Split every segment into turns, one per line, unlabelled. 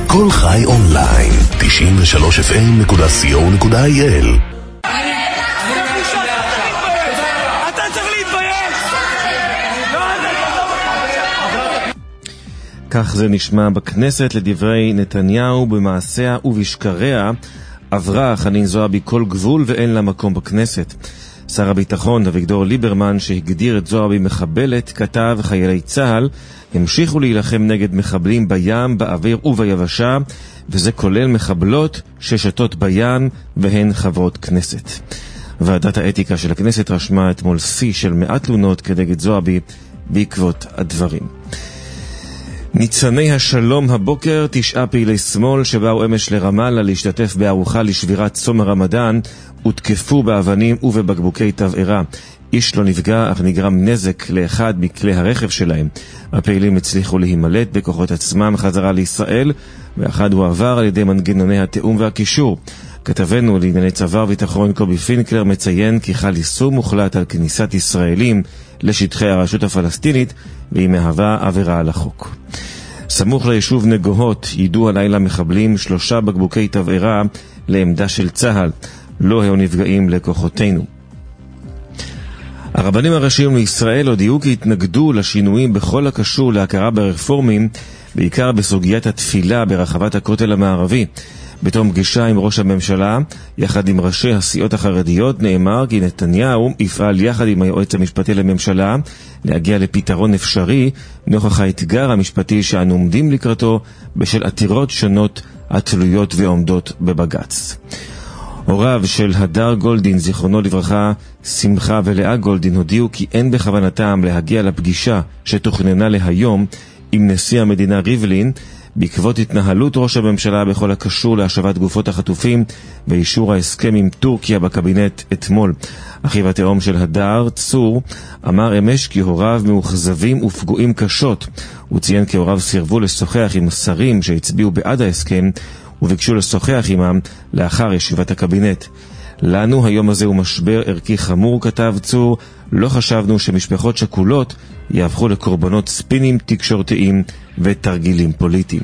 כל חי אונליין, 93fm.co.il.
אתה צריך להתבייש.
כך זה נשמע בכנסת לדברי נתניהו. במעשיה ובשקריה עברה חנין זועבי כל גבול ואין לה מקום בכנסת. שר הביטחון אביגדור ליברמן, שהגדיר את זועבי מחבלת, כתב: חיילי צה"ל המשיכו להילחם נגד מחבלים בים, באוויר וביבשה, וזה כולל מחבלות ששתות בים והן חברות כנסת. ועדת האתיקה של הכנסת רשמה אתמול שיא של 100 תלונות כנגד זועבי בעקבות הדברים. ניצני השלום הבוקר, 9 פעילי שמאל שבאו אמש לרמאללה להשתתף בארוחה לשבירת צום הרמדאן הותקפו באבנים ובבקבוקי תבערה. איש לא נפגע, אך נגרם נזק לאחד מכלי הרכב שלהם. הפעילים הצליחו להימלט בכוחות עצמם חזרה לישראל, ואחד הוא עבר על ידי מנגנוני התאום והקישור. כתבנו לענייני צבא וביטחון קובי פינקלר מציין כי חל איסור מוחלט על כניסת ישראלים לשטחי הרשות הפלסטינית, והיא מהווה עבירה על החוק. סמוך ליישוב נגוהות יידו הלילה מחבלים 3 בקבוקי תבערה לעמדה של צה"ל. לא היו נפגעים לכוחותינו. הרבנים הראשיים לישראל הודיעו כי התנגדו לשינויים בכל הקשור להכרה ברפורמים, בעיקר בסוגיית התפילה ברחבת הכותל המערבי. בתום פגישה עם ראש הממשלה, יחד עם ראשי הסיעות החרדיות, נאמר כי נתניהו יפעל יחד עם היועץ המשפטי לממשלה להגיע לפתרון אפשרי נוכח האתגר המשפטי שאנו עומדים לקראתו בשל עתירות שונות התלויות ועומדות בבג"ץ. הוריו של הדר גולדין, זיכרונו לברכה, שמחה ולאה גולדין, הודיעו כי אין בכוונתם להגיע לפגישה שתוכננה להיום עם נשיא המדינה ריבלין, בעקבות התנהלות ראש הממשלה בכל הקשור להשבת גופות החטופים ואישור ההסכם עם טורקיה בקבינט אתמול. אחיו התאום של הדר, צור, אמר אמש כי הוריו מאוכזבים ופגועים קשות. הוא ציין כי הוריו סירבו לשוחח עם השרים שהצביעו בעד ההסכם וביקשו לשוחח עמם לאחר ישיבת הקבינט. לנו היום הזה הוא משבר ערכי חמור, כתב צור. לא חשבנו שמשפחות שכולות יהפכו לקורבנות ספינים תקשורתיים ותרגילים פוליטיים.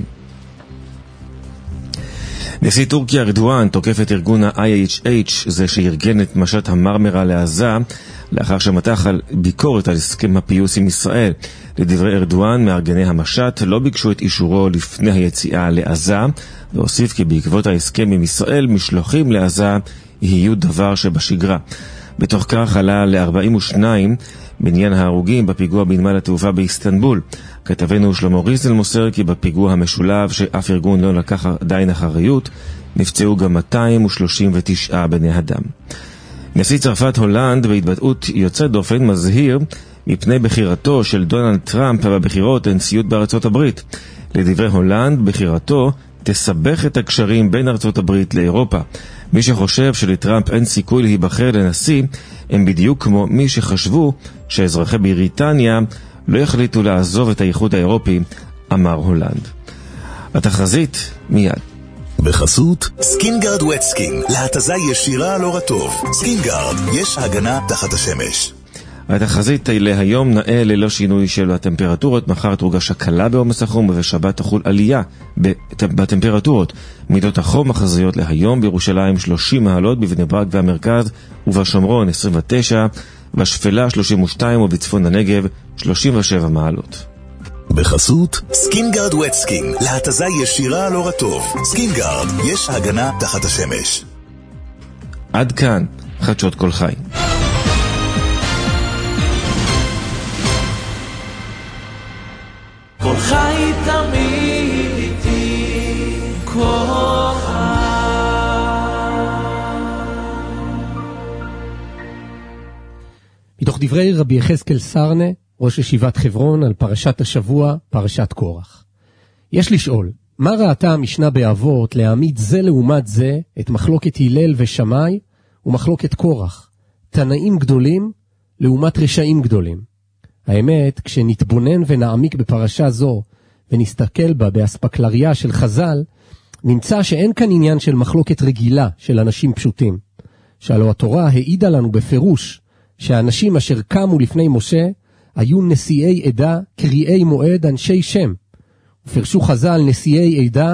נשיא טורקיה ארדואן תוקף את ארגון ה-IHH, זה שארגן את משט המרמרה לעזה, לאחר שמתח על ביקורת על הסכם הפיוס עם ישראל. לדברי ארדואן, מארגני המשט לא ביקשו את אישורו לפני היציאה לעזה, והוסיף כי בעקבות ההסכם עם ישראל משלוחים לעזה יהיו דבר שבשגרה. בתוך כך עלה ל-42 בעניין ההרוגים בפיגוע בנמל התעופה באיסטנבול. כתבנו שלמה ריזל מוסר כי בפיגוע המשולב שאף ארגון לא לקח עדיין אחריות, נפצעו גם 239 בני אדם. נשיא צרפת הולנד בהתבטאות יוצאת דופן מזהיר מפני בחירתו של דונלד טראמפ בבחירות לנשיאות בארצות הברית. לדברי הולנד, בחירתו תסבך את הקשרים בין ארצות הברית לאירופה. מי שחושב שלטראמפ אין סיכוי להיבחר לנשיא הם בדיוק כמו מי שחשבו שאזרחי בריטניה לא יחליטו לעזוב את האיחוד האירופי, אמר הולנד. התחזית מיד.
בחסות סקינגרד ווט סקין, להתזה ישירה על אור הטוב. סקינגרד, יש הגנה תחת השמש.
התחזית להיום נאה ללא שינוי של הטמפרטורות. מחר תורגש הקלה בעומס החום, ובשבת תחול עלייה בטמפרטורות. מידות החום מחזיות להיום: בירושלים 30 מעלות, בבני ברק והמרכז ובשומרון 29, בשפלה 32 ובצפון הנגב 37 מעלות.
בחסות סקינגרד ווט סקין, להתזה ישירה על אור הטוב. סקינגרד, יש הגנה תחת השמש.
עד כאן חדשות כל חי.
כל חי תמיד איתי, כל חי.
מתוך דברי רבי יחזקאל סרנה, ראש ישיבת חברון, על פרשת השבוע, פרשת קורח. יש לשאול, מה ראתה המשנה באבות להעמיד זה לעומת זה את מחלוקת הלל ושמאי ומחלוקת קורח, תנאים גדולים לעומת רשעים גדולים? האמת, כשנתבונן ונעמיק בפרשה זו ונסתכל בה באספקלריה של חז"ל, נמצא שאין כאן עניין של מחלוקת רגילה של אנשים פשוטים. שהלא התורה העידה לנו בפירוש שהאנשים אשר קמו לפני משה היו נשיאי עדה, קריאי מועד, אנשי שם. ופרשו חז"ל נשיאי עדה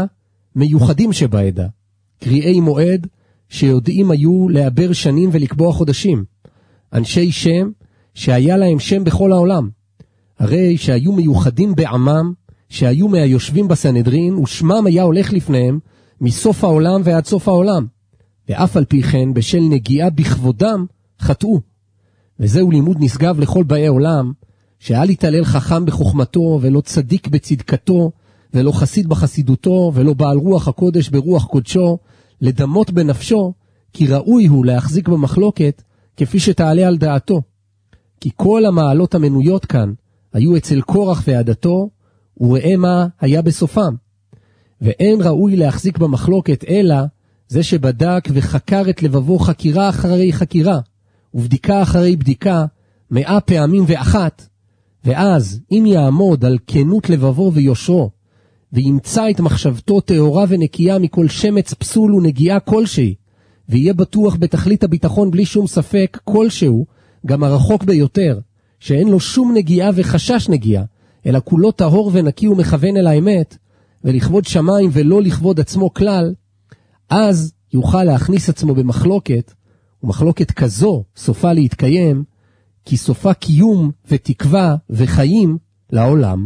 מיוחדים שבעדה, קריאי מועד שיודעים היו לעבר שנים ולקבוע חודשים, אנשי שם שהיה להם שם בכל העולם, הרי שהיו מיוחדים בעמם, שהיו מהיושבים בסנהדרין, ושמם היה הולך לפניהם מסוף העולם ועד סוף העולם, ואף על פי כן בשל נגיעה בכבודם חטאו. וזהו לימוד נשגב לכל באי עולם, שאל יתעלל חכם בחוכמתו, ולא צדיק בצדקתו, ולא חסיד בחסידותו, ולא בעל רוח הקודש ברוח קודשו, לדמות בנפשו, כי ראוי הוא להחזיק במחלוקת, כפי שתעלה על דעתו. כי כל המעלות המנויות כאן, היו אצל קורח ועדתו, וראה מה היה בסופם. ואין ראוי להחזיק במחלוקת, אלא זה שבדק וחקר את לבבו חקירה אחרי חקירה, ובדיקה אחרי בדיקה, 100 פעמים ואחת, ואז אם יעמוד על כנות לבבו ויושרו, וימצא את מחשבתו טהורה ונקייה מכל שמץ פסול ונגיעה כלשהי, ויהיה בטוח בתכלית הביטחון בלי שום ספק כלשהו, גם הרחוק ביותר, שאין לו שום נגיעה וחשש נגיעה, אלא כולו טהור ונקי ומכוון אל האמת, ולכבוד שמיים ולא לכבוד עצמו כלל, אז יוכל להכניס עצמו במחלוקת, ומחלוקת כזו סופה להתקיים, כי סופה קיום ותקווה וחיים לעולם.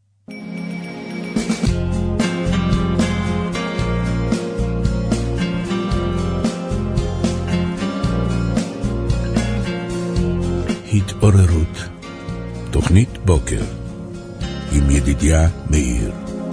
התעוררות, תוכנית בוקר, עם ידידיה מאיר.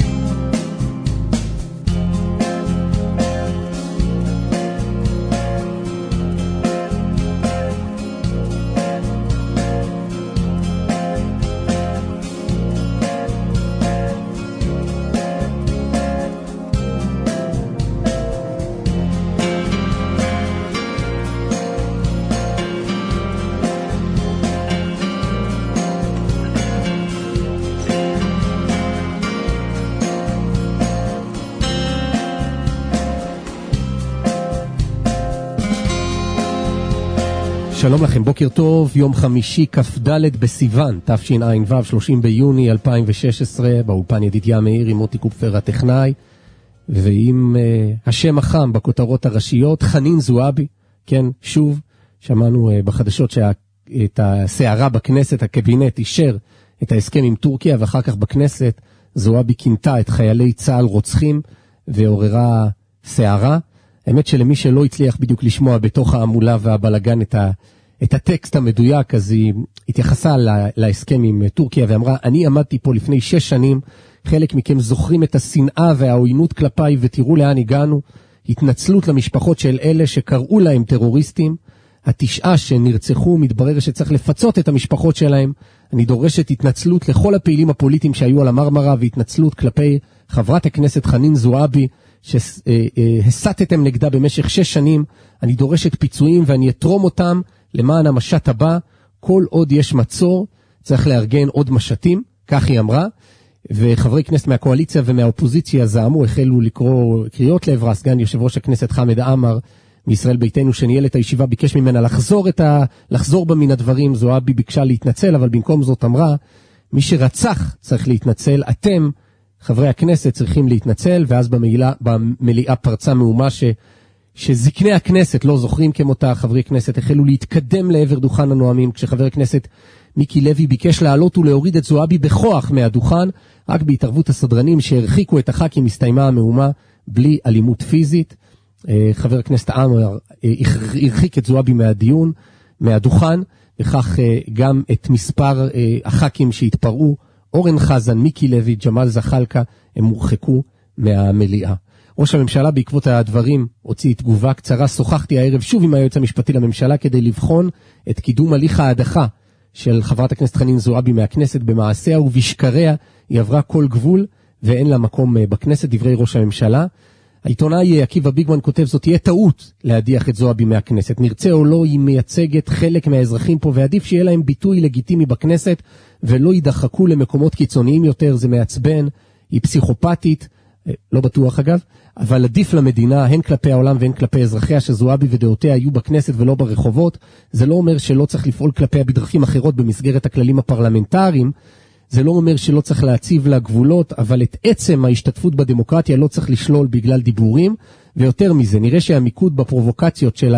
שלום לכם, בוקר טוב, יום חמישי כ"ד בסיוון, תשע"ו, 30 ביוני 2016, באולפן ידידיה מאיר עם מוטי קופפר הטכנאי, ועם השם החם בכותרות הראשיות, חנין זועבי. כן, שוב, שמענו בחדשות שאת הסערה בכנסת, הקבינט אישר את ההסכם עם טורקיה, ואחר כך בכנסת זועבי כינתה את חיילי צה"ל רוצחים ועוררה סערה. האמת שלמי שלא הצליח בדיוק לשמוע בתוך העמולה והבלגן את הטקסט המדויק, אז היא התייחסה להסכם עם טורקיה ואמרה, אני עמדתי פה לפני 6 שנים, חלק מכם זוכרים את השנאה והעוינות כלפיי ותראו לאן הגענו, התנצלות למשפחות של אלה שקראו להם טרוריסטים, 9 שנרצחו, מתברר שצריך לפצות את המשפחות שלהם, אני דורשת התנצלות לכל הפעילים הפוליטיים שהיו על המרמרה, והתנצלות כלפי חברת הכנסת חנין זועבי, שהסתתם נגדה במשך 6 שנים, אני דורשת פיצויים ואני אתרום אותם למען המשט הבא, כל עוד יש מצור, צריך לארגן עוד משטים, כך היא אמרה, וחברי כנסת מהקואליציה ומהאופוזיציה זעמו, החלו לקרוא קריאות לעברה. סגן יושב ראש הכנסת חמד עמאר מישראל ביתנו שניהל את הישיבה, ביקש ממנה לחזור בה מן הדברים, זועבי ביקשה להתנצל, אבל במקום זאת אמרה, מי שרצח צריך להתנצל, אתם חברי הכנסת צריכים להתנצל, ואז במליאה פרצה מהומה שזקני הכנסת לא זוכרים כמותה, חברי כנסת החלו להתקדם לעבר דוכן הנואמים, כשחבר הכנסת מיקי לוי ביקש לעלות ולהוריד את זועבי בכוח מהדוכן, רק בהתערבות הסדרנים שהרחיקו את הח"כים הסתיימה המהומה בלי אלימות פיזית. חבר הכנסת עמאר הרחיק את זועבי מהדוכן, וכך גם את מספר הח"כים שהתפרעו, אורן חזן, מיקי לוי, ג'מאל זחאלקה, הם מורחקו מהמליאה. ראש הממשלה בעקבות הדברים הוציא תגובה קצרה, שוחחתי הערב שוב עם היועץ המשפטי לממשלה כדי לבחון את קידום הליך ההדחה של חברת הכנסת חנין זועבי מהכנסת, במעשיה ובשקריה היא עברה כל גבול ואין לה מקום בכנסת, דברי ראש הממשלה. העיתונאי עקיבא ביגמן כותב, זאת תהיה טעות להדיח את זועבי מהכנסת, נרצה או לא, היא מייצגת חלק מהאזרחים פה, ועדיף שיהיה להם ביטוי לגיטימי בכנסת ולא יידחקו למקומות קיצוניים יותר, זה מעצבן, היא פסיכופתית, לא בטוח אגב, אבל עדיף למדינה, הן כלפי העולם והן כלפי אזרחיה, שזועבי ודעותיה היו בכנסת ולא ברחובות. זה לא אומר שלא צריך לפעול כלפיה בדרכים אחרות במסגרת הכללים הפרלמנטריים, זה לא אומר שלא צריך להציב לה גבולות, אבל את עצם ההשתתפות בדמוקרטיה לא צריך לשלול בגלל דיבורים, ויותר מזה, נראה שהמיקוד בפרובוקציות של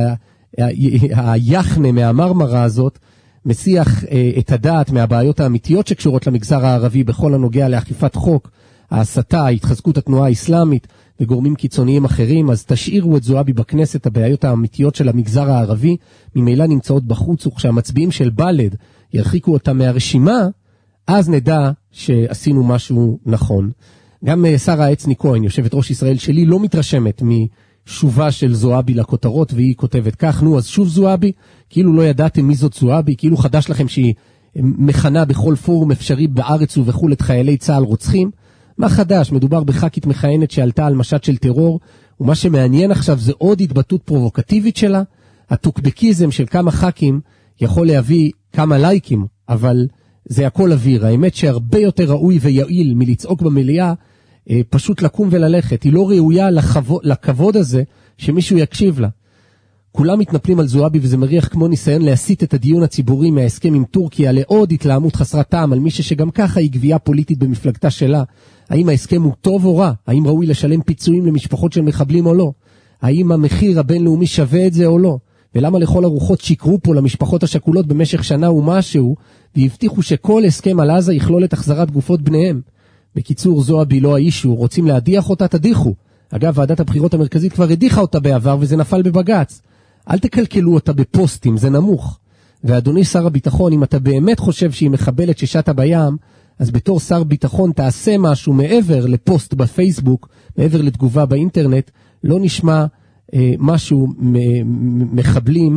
היחנה מהמרמרה הזאת, מסיח את הדעת מהבעיות האמיתיות שקשורות למגזר הערבי בכל הנוגע לאכיפת חוק, ההסתה, התחזקות התנועה האסלאמית וגורמים קיצוניים אחרים. אז תשאירו את זועבי בכנסת, הבעיות האמיתיות של המגזר הערבי ממילא נמצאות בחוץ, וכשהמצביעים של בל"ד ירחיקו אותה מהרשימה, אז נדע שעשינו משהו נכון. גם שרה עצני כהן, יושבת ראש ישראל שלי, לא מתרשמת משובה של זועבי לכותרות, והיא כותבת כך: נו, אז שוב זועבי? כאילו לא ידעתם מי זאת זועבי? כאילו חדש לכם שהיא מכנה בכל פורום אפשרי בארץ ובחול את חיילי צה"ל רוצחים? מה חדש? מדובר בח"כית מכהנת שעלתה על משט של טרור, ומה שמעניין עכשיו זה עוד התבטאות פרובוקטיבית שלה. הטוקבקיזם של כמה ח"כים יכול להביא כמה לייקים, אבל זה הכל אוויר. האמת שהרבה יותר ראוי ויעיל מלצעוק במליאה, פשוט לקום וללכת. היא לא ראויה לכבוד הזה שמישהו יקשיב לה. כולם מתנפלים על זועבי, וזה מריח כמו ניסיון להסיט את הדיון הציבורי מההסכם עם טורקיה לעוד התלהמות חסרת טעם על מישהו שגם ככה היא גבייה פוליטית במפלגתה שלה. האם ההסכם הוא טוב או רע? האם ראוי לשלם פיצויים למשפחות של מחבלים או לא? האם המחיר הבינלאומי שווה את זה או לא? ולמה לכל הרוחות שיקרו פה למשפחות השכולות במשך שנה ומשהו, והבטיחו שכל הסכם על עזה יכלול את החזרת גופות בניהם? בקיצור, זועבי לא האישו, רוצים להדיח אותה, תדיחו. אגב, ועדת הבחירות המרכזית כבר הדיחה אותה בעבר וזה נפל בבג"ץ. אל תקלקלו אותה בפוסטים, זה נמוך. ואדוני שר הביטחון, אם אתה באמת חושב שהיא מחבלת ששטה בים, אז בתור שר ביטחון תעשה משהו מעבר לפוסט בפייסבוק, מעבר לתגובה באינטרנט. לא נשמע משהו מחבלים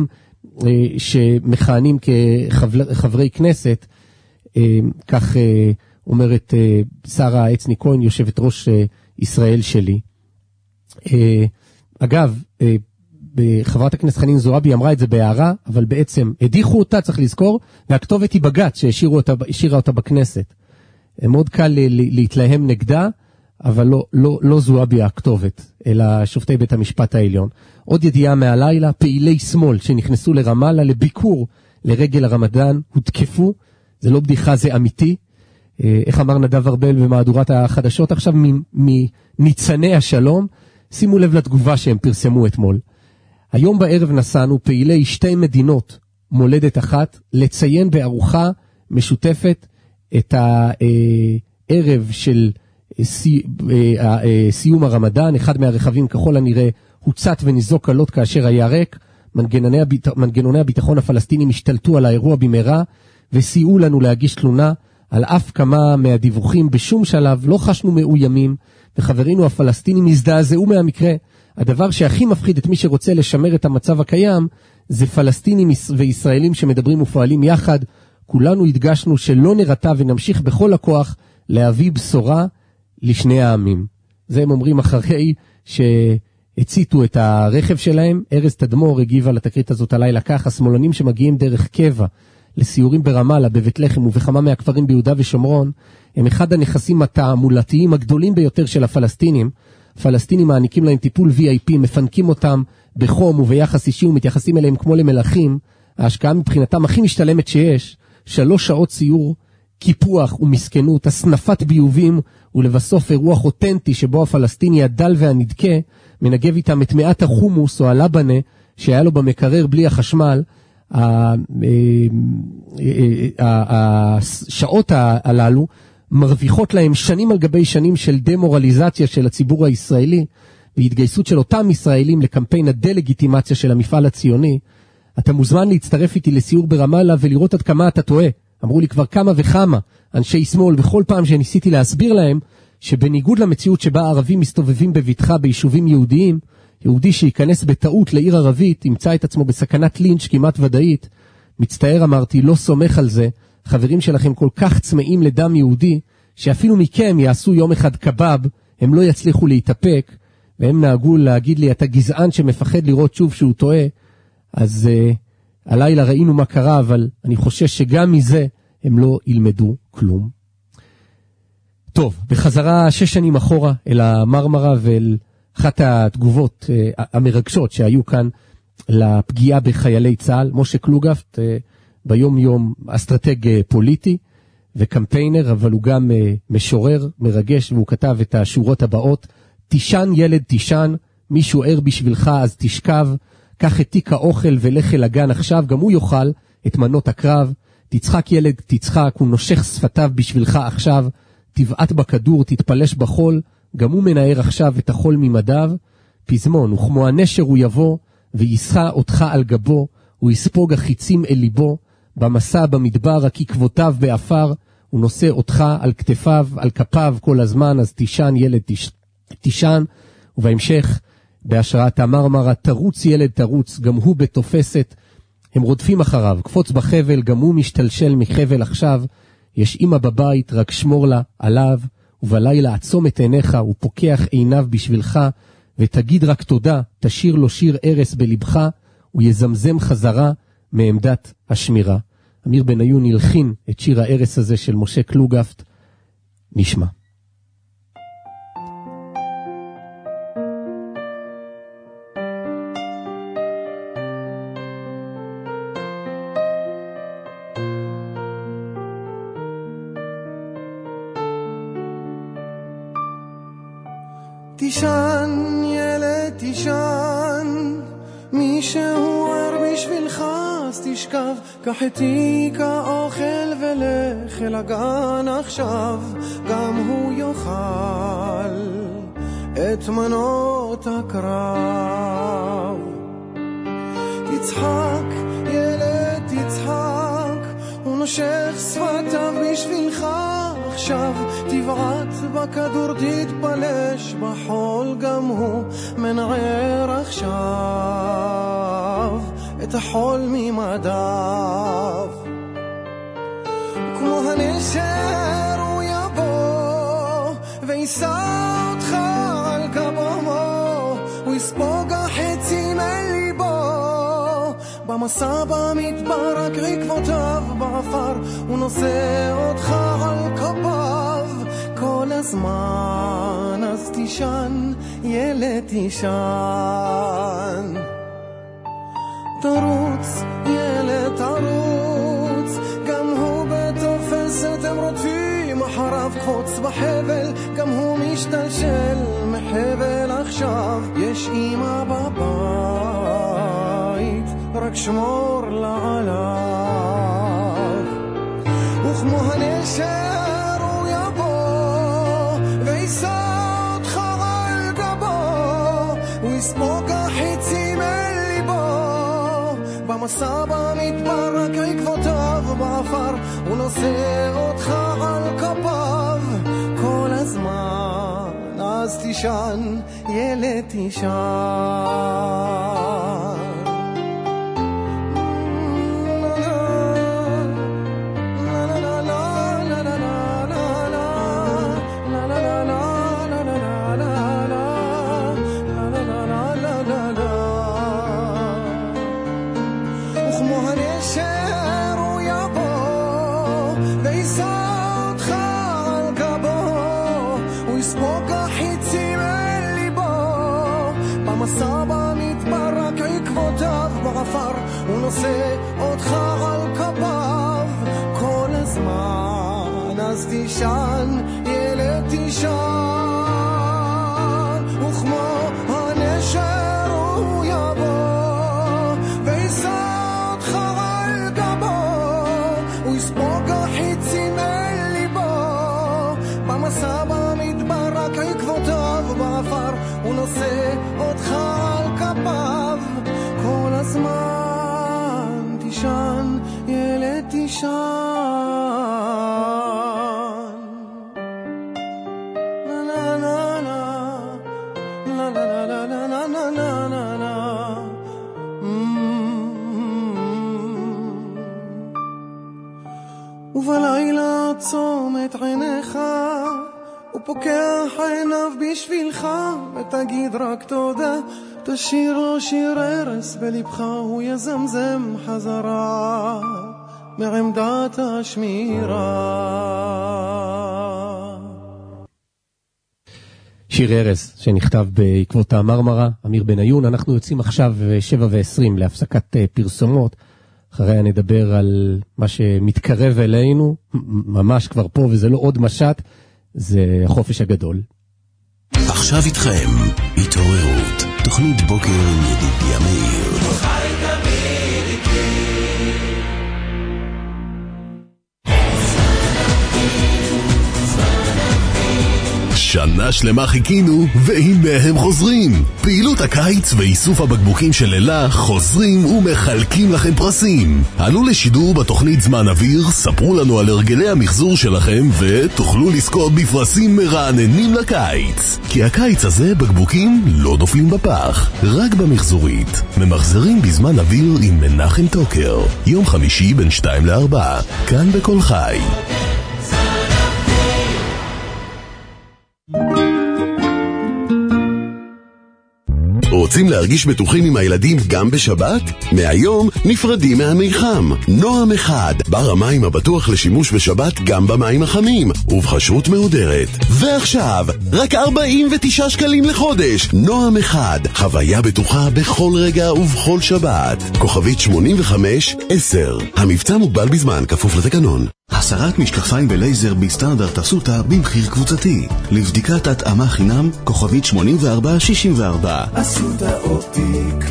שמכהנים כחברי כנסת, כך אומרת שרה עצני כהן, יושבת ראש ישראל שלי. אגב, חברת הכנסת חנין זועבי אמרה את זה בהערה, אבל בעצם הדיחו אותה, צריך לזכור, והכתובת היא בג"ץ שהשאירה אותה בכנסת. מאוד קל להתלהם נגדה, אבל לא זועבי הכתובת, אלא שופטי בית המשפט העליון. עוד ידיעה מהלילה: פעילי שמאל שנכנסו לרמאללה לביקור לרגל הרמדאן הותקפו. זה לא בדיחה, זה אמיתי. איך אמר נדב ארבל במהדורת החדשות עכשיו, מניצני השלום. שימו לב לתגובה שהם פרסמו אתמול. היום בערב נסענו פעילי שתי מדינות מולדת אחת לציין בארוחה משותפת את הערב של סיום הרמדאן. אחד מהרכבים ככל הנראה הוצת וניזוק קלות כאשר היה ריק. מנגנוני הביטחון הפלסטינים השתלטו על האירוע במהרה וסייעו לנו להגיש תלונה. על אף כמה מהדיווחים בשום שלב לא חשנו מאוימים, וחברינו הפלסטינים הזדעזעו מהמקרה. הדבר שהכי מפחיד את מי שרוצה לשמר את המצב הקיים זה פלסטינים וישראלים שמדברים ופועלים יחד. כולנו הדגשנו שלא נרתע ונמשיך בכל הכוח להביא בשורה לשני העמים. זה הם אומרים אחרי שהציתו את הרכב שלהם. ארז תדמור הגיב על התקרית הזאת הלילה כך: השמאלנים שמגיעים דרך קבע לסיורים ברמאללה, בבית לחם ובכמה מהכפרים ביהודה ושומרון, הם אחד הנכסים התעמולתיים הגדולים ביותר של הפלסטינים. הפלסטינים מעניקים להם טיפול VIP, מפנקים אותם בחום וביחס אישי ומתייחסים אליהם כמו למלאכים. ההשקעה מבחינתם הכי משתלמת שיש, 3 שעות סיור, קיפוח ומסכנות, הסנפת ביובים, ולבסוף אירוח אותנטי שבו הפלסטיני הדל והנדכה מנגב איתם את מעט החומוס או הלבנה שהיה לו במקרר בלי החשמל. השעות הללו מרוויחות להם שנים על גבי שנים של דמורליזציה של הציבור הישראלי והתגייסות של אותם ישראלים לקמפיין הדלגיטימציה של המפעל הציוני. אתה מוזמן להצטרף איתי לסיור ברמאללה ולראות עד כמה אתה טועה. אמרו לי כבר כמה וכמה אנשי שמאל, וכל פעם שניסיתי להסביר להם שבניגוד למציאות שבה הערבים מסתובבים בביטחה ביישובים יהודיים, יהודי שיכנס בטעות לעיר ערבית ימצא את עצמו בסכנת לינץ' כמעט ודאית. מצטער, אמרתי, לא סומך על זה. חברים שלכם כל כך צמאים לדם יהודי שאפילו מכם יעשו יום אחד קבב, הם לא יצליחו להתאפק, והם נהגו להגיד לי: אתה גזען שמפחד לראות שוב שהוא טועה. אז הלילה ראינו מה קרה, אבל אני חושש שגם מזה הם לא ילמדו כלום. טוב, בחזרה 6 שנים אחורה אל המרמרה ואל אחת התגובות המרגשות שהיו כאן לפגיעה בחיילי צה"ל. משה קלוגפט, ביום יום אסטרטג פוליטי, וקמפיינר, אבל הוא גם משורר, מרגש, והוא כתב את השורות הבאות: תישן ילד תישן, מישהו ער בשבילך אז תשכב, קח את תיק האוכל ולך אל הגן עכשיו, גם הוא יאכל את מנות הקרב, תצחק ילד תצחק, הוא נושך שפתיו בשבילך עכשיו, תבעט בכדור, תתפלש בחול, גם הוא מנער עכשיו את החול ממדיו, פזמון, וכמו הנשר הוא יבוא, ויסחה אותך על גבו, הוא יספוג החיצים אל ליבו, במסע במדבר עקבותיו באפר, הוא נושא אותך על כתפיו, על כפיו כל הזמן, אז תישן ילד תישן, ובהמשך, בהשראת המרמרה, תרוץ ילד תרוץ, גם הוא בתופסת, הם רודפים אחריו, קפוץ בחבל, גם הוא משתלשל מחבל עכשיו, יש אמא בבית, רק שמור לה עליו, ובלילה עצום את עיניך, הוא פוקח עיניו בשבילך, ותגיד רק תודה, תשיר לו שיר ארס בלבך, הוא יזמזם חזרה מעמדת השמירה. אמיר בניון הלחין את שיר הארס הזה של משה קלוגפט, נשמע.
תישן ילד תישן, מי שהוא ער בשבילך אז תשכב, קח את תיק האוכל ולך אל הגן עכשיו, גם הוא יאכל את מנות הקרב. תצחק ילד תצחק, הוא נושך שפתיו בשבילך עכשיו, תבעט בכדור תתפלש בחול, גם הוא מנער עכשיו את החול ממדיו. כמו הנשר הוא יבוא וישא אותך על גבו, הוא יספוג החצים אל ליבו, במסע במדבר רק עקבותיו באפר, הוא נושא אותך על כפיו כל הזמן, אז תישן ילד תישן. תרוץ ילד תרוץ, גם הוא בתופסת, הם רודפים אחריו, קפוץ בחבל, גם הוא משתלשל מחבל עכשיו, יש אמא בבית, רק שמור לה עליו. וכמו הנשר הוא יבוא וישא אותך על גבו, הוא יספוג החיצים אל ליבו, במסע במדבר רק עקבותיו באפר, הוא נושא אותך על כפיו כל הזמן, אז תישן ילד תישן. במסע במדבר רק עקבותיו באפר, הוא נושא אותך על כפיו כל הזמן, אז תישן ילד תישן. וכמו הנשר הוא יבוא וישא אותך על גבו, הוא יספוג החיצים אל ליבו, במסע במדבר רק עקבותיו באפר, הוא נושא אותך על כפיו כל הזמן, תישן ילד תישן. לה לה לה לה לה לה לה לה לה לה לה לה. ובלילה עצום את עיניך, הוא פוקח עיניו בשבילך, ותגיד רק תודה, תשיר לו שיר ארס בלבך, הוא יזמזם חזרה מעמדת השמירה.
שיר ארס שנכתב בעקבות המרמרה, אמיר בניון. אנחנו יוצאים עכשיו 7:20 להפסקת פרסומות. אחריה נדבר על מה שמתקרב אלינו, ממש כבר פה, וזה לא עוד משט, זה החופש הגדול.
עכשיו איתכם, התעוררות, תוכנית בוקר עם ידידיה מאיר. שנה שלמה חיכינו, והנה הם חוזרים. פעילות הקיץ ואיסוף הבקבוקים של לילה חוזרים ומחלקים לכם פרסים. עלו לשידור בתוכנית זמן אוויר, ספרו לנו על הרגלי המחזור שלכם, ותוכלו לזכות בפרסים מרעננים לקיץ. כי הקיץ הזה בקבוקים לא נופלים בפח, רק במחזורית. ממחזרים בזמן אוויר עם מנחם טוקר. יום חמישי בין 2-4, כאן בכל חי. רוצים להרגיש בטוחים עם הילדים גם בשבת? מהיום נפרדים מהמיחם. נועם אחד, בר המים הבטוח לשימוש בשבת גם במים החמים, ובחשרות מהודרת. ועכשיו, רק 49 שקלים לחודש. נועם אחד, חוויה בטוחה בכל רגע ובכל שבת. כוכבית 85-10. המבצע מוגבל בזמן, כפוף לתקנון.
הסרת משקפיים בלייזר בסטנדרט אסותא במחיר קבוצתי. לבדיקת התאמה חינם, כוכבית 8464.
אסותא אופטיק.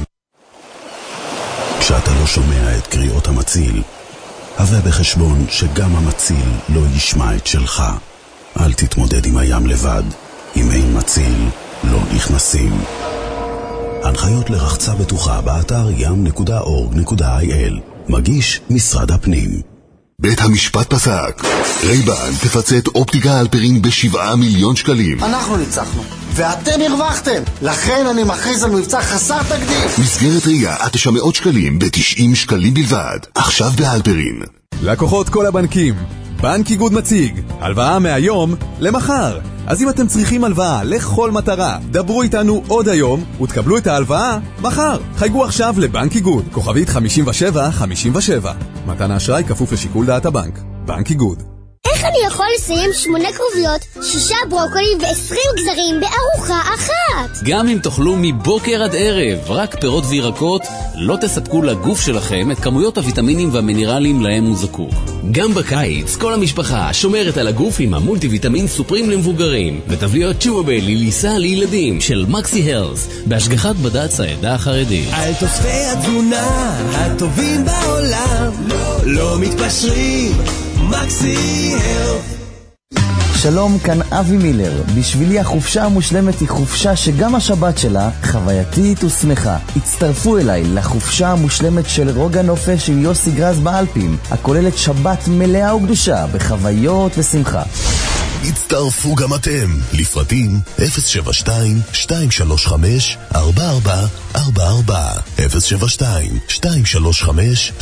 כשאתה לא שומע את קריאות המציל, הבא בחשבון שגם המציל לא ישמע את שלך. אל תתמודד עם הים לבד. אם אין מציל, לא נכנסים. הנחיות לרחצה בטוחה באתר ים.org.il. מגיש משרד הפנים.
בית המשפט פסק. רייבן תפצה את אופטיקה אלפרין ב7 מיליון שקלים.
אנחנו ניצחנו, ואתם הרווחתם. לכן אני מכריז על מבצע חסר תקדים.
מסגרת ראייה עד 900 שקלים ב90 שקלים בלבד. עכשיו באלפרין.
לקוחות כל הבנקים. בנק איגוד מציג. הלוואה מהיום למחר. אז אם אתם צריכים הלוואה לכל מטרה, דברו איתנו עוד היום ותקבלו את ההלוואה מחר. חייגו עכשיו לבנק איגוד, כוכבית 5757. מתן האשראי כפוף לשיקול דעת הבנק. בנק איגוד.
איך אני יכול לסיים 8 כרוביות, 6 ברוקולי ו20 גזרים בארוחה אחת?
גם אם תאכלו מבוקר עד ערב רק פירות וירקות, לא תספקו לגוף שלכם את כמויות הוויטמינים והמינרלים להם הוא זקוק. גם בקיץ כל המשפחה שומרת על הגוף עם המולטי ויטמין סופרים למבוגרים ותבליות צ'ובבל ליליסה לילדים של מקסי הלס בהשגחת בד"ץ העדה החרדית.
על תוספי התזונה הטובים בעולם לא מתפשרים, מקסי הלס.
שלום, כאן אבי מילר. בשבילי החופשה המושלמת היא חופשה שגם השבת שלה חווייתית ושמחה. הצטרפו אליי לחופשה המושלמת של רוג הנופש עם יוסי גרז באלפים, הכוללת שבת מלאה וקדושה בחוויות ושמחה.
הצטרפו גם אתם. לפרטים 072-235-4444 072-235-4444.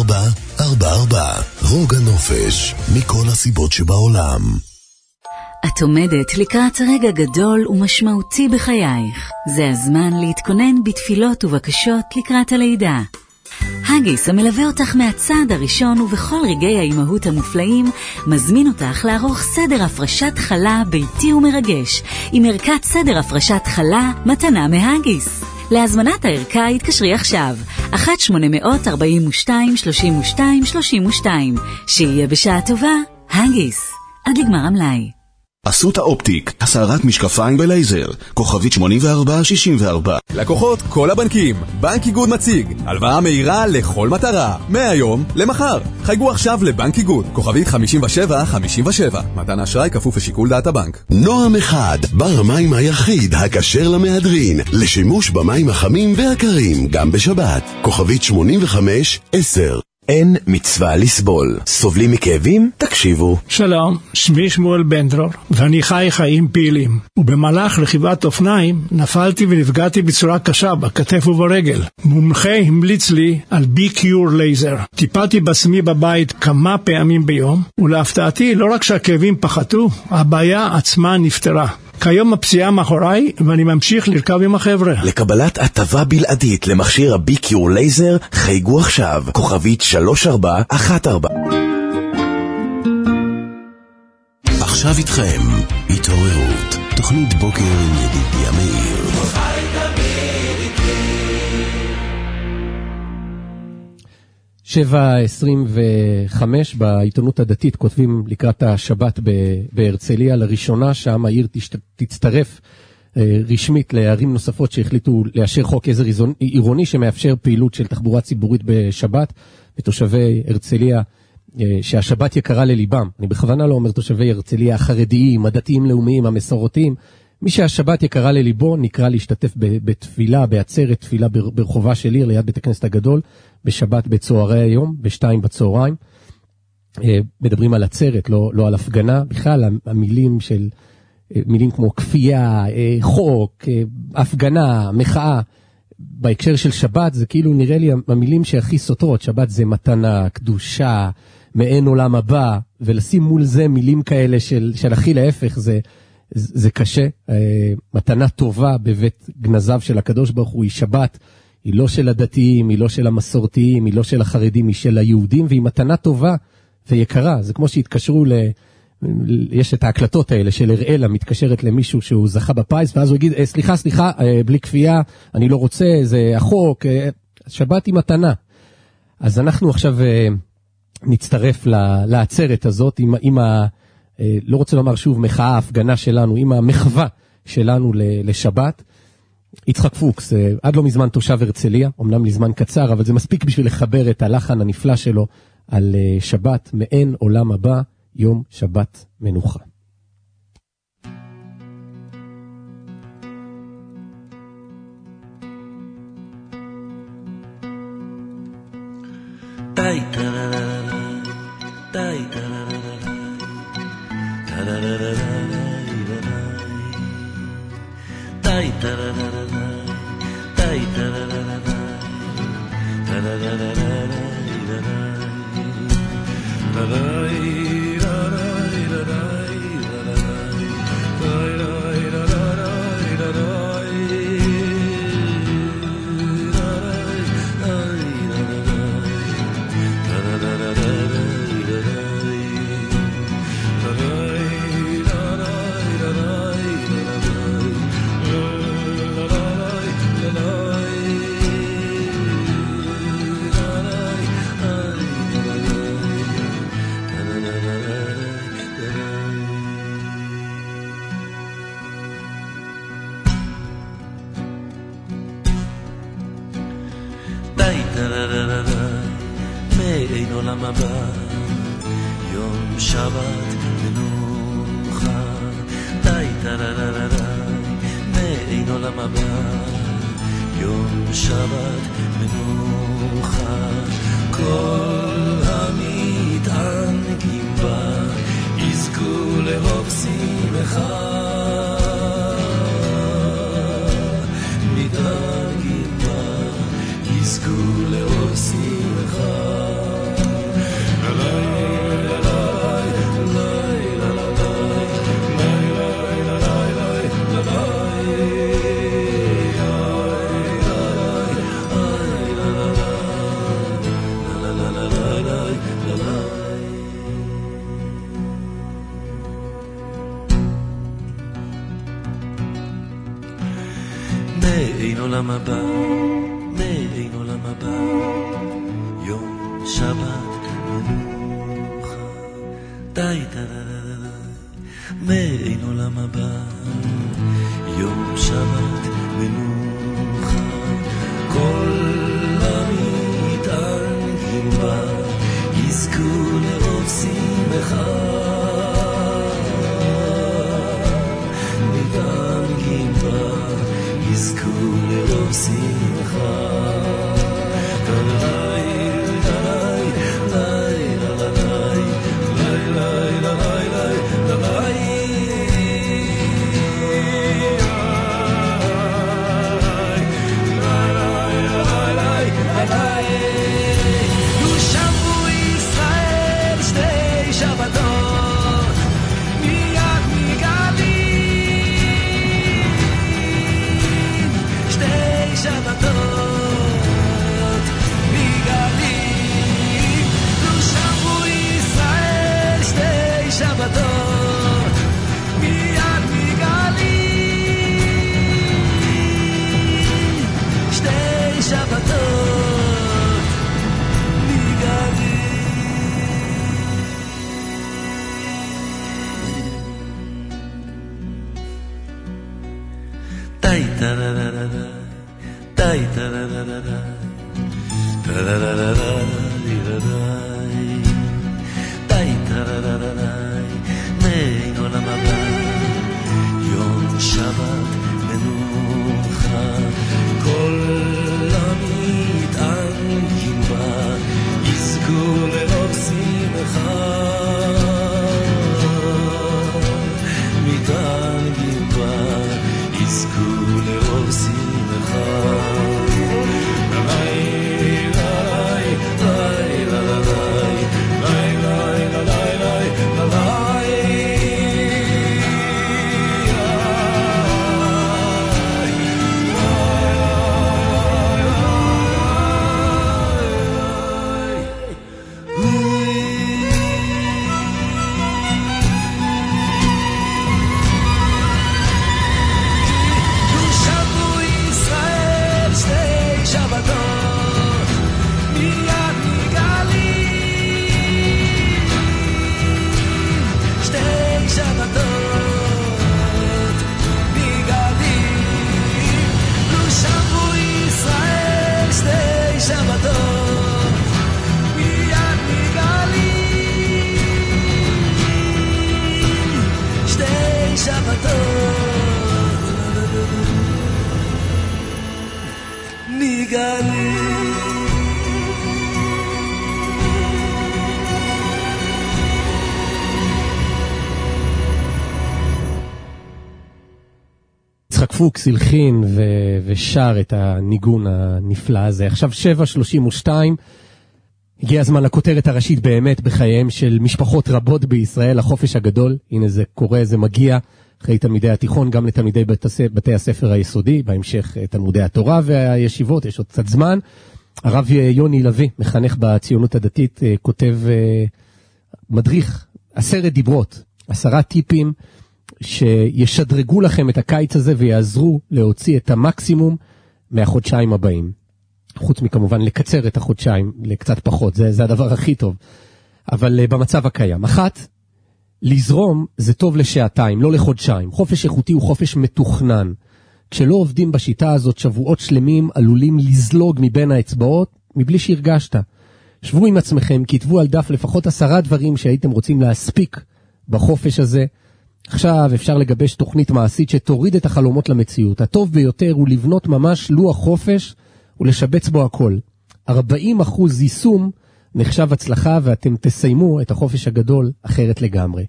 רוג הנופש, מכל הסיבות שבעולם.
את עומדת לקראת רגע גדול ומשמעותי בחייך. זה הזמן להתכונן בתפילות ובקשות לקראת הלידה. הגיס המלווה אותך מהצעד הראשון ובכל רגעי האימהות המופלאים מזמין אותך לערוך סדר הפרשת חלה ביתי ומרגש עם ערכת סדר הפרשת חלה מתנה מהגיס. להזמנת הערכה התקשרי עכשיו 1-842-32-32-32. שיהיה בשעה טובה, הגיס. עד לגמר המלאי.
אסותא אופטיק, הסרת משקפיים בלייזר, כוכבית 8464.
לקוחות כל הבנקים. בנק איגוד מציג. הלוואה מהירה לכל מטרה. מהיום למחר. חייגו עכשיו לבנק איגוד, כוכבית 5757. מתן האשראי כפוף לשיקול דעת הבנק.
נועם אחד, בר המים היחיד הכשר למהדרין, לשימוש במים החמים והקרים, גם בשבת. כוכבית 85-10. אין מצווה לסבול. סובלים מכאבים? תקשיבו.
שלום, שמי שמואל בנדרור, ואני חי חיים פעילים. ובמהלך רכיבת אופניים נפלתי ונפגעתי בצורה קשה בכתף וברגל. מומחה המליץ לי על BQ לייזר. טיפלתי בעצמי בבית כמה פעמים ביום, ולהפתעתי לא רק שהכאבים פחתו, הבעיה עצמה נפתרה. כיום הפציעה מאחוריי ואני ממשיך לרכב עם החבר'ה.
לקבלת הטבה בלעדית למכשיר ה-BQ לייזר, חייגו עכשיו, כוכבית 3414. עכשיו איתכם, התעוררות, תוכנית בוקר עם ידידיה מאיר.
7:25 בעיתונות הדתית כותבים לקראת השבת בהרצליה, לראשונה שם העיר תצטרף רשמית לערים נוספות שהחליטו לאשר חוק עזר עירוני שמאפשר פעילות של תחבורה ציבורית בשבת, ותושבי הרצליה שהשבת יקרה לליבם, אני בכוונה לא אומר תושבי הרצליה החרדיים, הדתיים לאומיים, המסורתיים, מי שהשבת יקרה לליבו נקרא להשתתף בתפילה, בעצרת תפילה ברחובה של עיר ליד בית הכנסת הגדול, בשבת בצהרי היום, ב14:00. מדברים על עצרת, לא על הפגנה, בכלל המילים של, מילים כמו כפייה, חוק, הפגנה, מחאה, בהקשר של שבת זה כאילו נראה לי המילים שהכי סותרות, שבת זה מתנה, קדושה, מעין עולם הבא, ולשים מול זה מילים כאלה של הכי להפך, זה קשה. מתנה טובה בבית גנזיו של הקדוש ברוך הוא היא שבת, היא לא של הדתיים, היא לא של המסורתיים, היא לא של החרדים, היא של היהודים, והיא מתנה טובה ויקרה. זה כמו שהתקשרו יש את ההקלטות האלה של הראלה מתקשרת למישהו שהוא זכה בפיס, ואז הוא יגיד, סליחה, בלי כפייה, אני לא רוצה, זה החוק, שבת היא מתנה. אז אנחנו עכשיו נצטרף לעצרת הזאת, לא רוצה לומר שוב מחאה, הפגנה שלנו, עם המחווה שלנו לשבת. יצחק פוקס, עד לא מזמן תושב הרצליה, אמנם לזמן קצר, אבל זה מספיק בשביל לחבר את הלחן הנפלא שלו על שבת, מעין עולם הבא, יום שבת מנוחה.
מעין עולם הבא, יום שבת מנוחה. די טררררר, מעין עולם הבא, יום שבת מנוחה. כל המתענגים בה יזכו לאהוב שמחה. מתענגים בה יזכו לאהוב שמחה. מעין עולם הבא, מעין עולם הבא, יום שבת מנוחה. די טררררר, מעין עולם הבא, יום שבת מנוחה. כל המתענגים בה יזכו לאהוב שמחה. מתענגים בה יזכו לאהוב שמחה. שבתות די טה-לה-לה-לה-לה טה-לה-לה-לה-לה-לה די טה-לה-לה-לה-לה מן עולם הבא יום שבת מנוחה כל המתענגים בה יזכו לאור שמחה מתענגים בה יזכו לאור שמחה
יצחק פוקס הלחין ושר את הניגון הנפלא הזה. עכשיו 7:32, הגיע הזמן לכותרת הראשית באמת בחייהם של משפחות רבות בישראל, החופש הגדול. הנה זה קורה, זה מגיע אחרי תלמידי התיכון, גם לתלמידי בתי הספר היסודי, בהמשך תלמודי התורה והישיבות, יש עוד קצת זמן. הרב יוני לוי, מחנך בציונות הדתית, כותב מדריך 10 דיברות, 10 טיפים שישדרגו לכם את הקיץ הזה ויעזרו להוציא את המקסימום מהחודשיים הבאים. חוץ מכמובן לקצר את החודשיים לקצת פחות, זה הדבר הכי טוב. אבל במצב הקיים, 1, לזרום זה טוב לשעתיים, לא לחודשיים. חופש איכותי הוא חופש מתוכנן. כשלא עובדים בשיטה הזאת, שבועות שלמים עלולים לזלוג מבין האצבעות מבלי שהרגשת. שבו עם עצמכם, כתבו על דף לפחות 10 דברים שהייתם רוצים להספיק בחופש הזה. עכשיו אפשר לגבש תוכנית מעשית שתוריד את החלומות למציאות. הטוב ביותר הוא לבנות ממש לוח חופש ולשבץ בו הכל. 40% יישום נחשב הצלחה ואתם תסיימו את החופש הגדול אחרת לגמרי.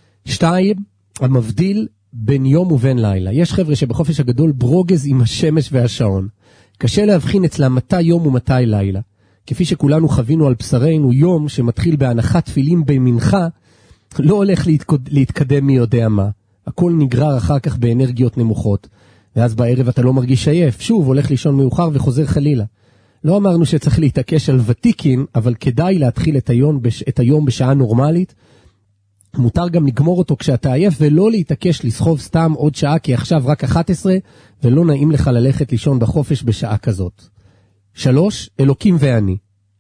2, המבדיל בין יום ובין לילה. יש חבר'ה שבחופש הגדול ברוגז עם השמש והשעון. קשה להבחין אצלם מתי יום ומתי לילה. כפי שכולנו חווינו על בשרנו, יום שמתחיל בהנחת תפילים במנחה, לא הולך להתקדם מי יודע מה. הכל נגרר אחר כך באנרגיות נמוכות. ואז בערב אתה לא מרגיש עייף, שוב הולך לישון מאוחר וחוזר חלילה. לא אמרנו שצריך להתעקש על ותיקין, אבל כדאי להתחיל את היום בשעה נורמלית. מותר גם לגמור אותו כשאתה עייף, ולא להתעקש לסחוב סתם עוד שעה, כי עכשיו רק 11, ולא נעים לך ללכת לישון בחופש בשעה כזאת. 3, אלוקים ואני.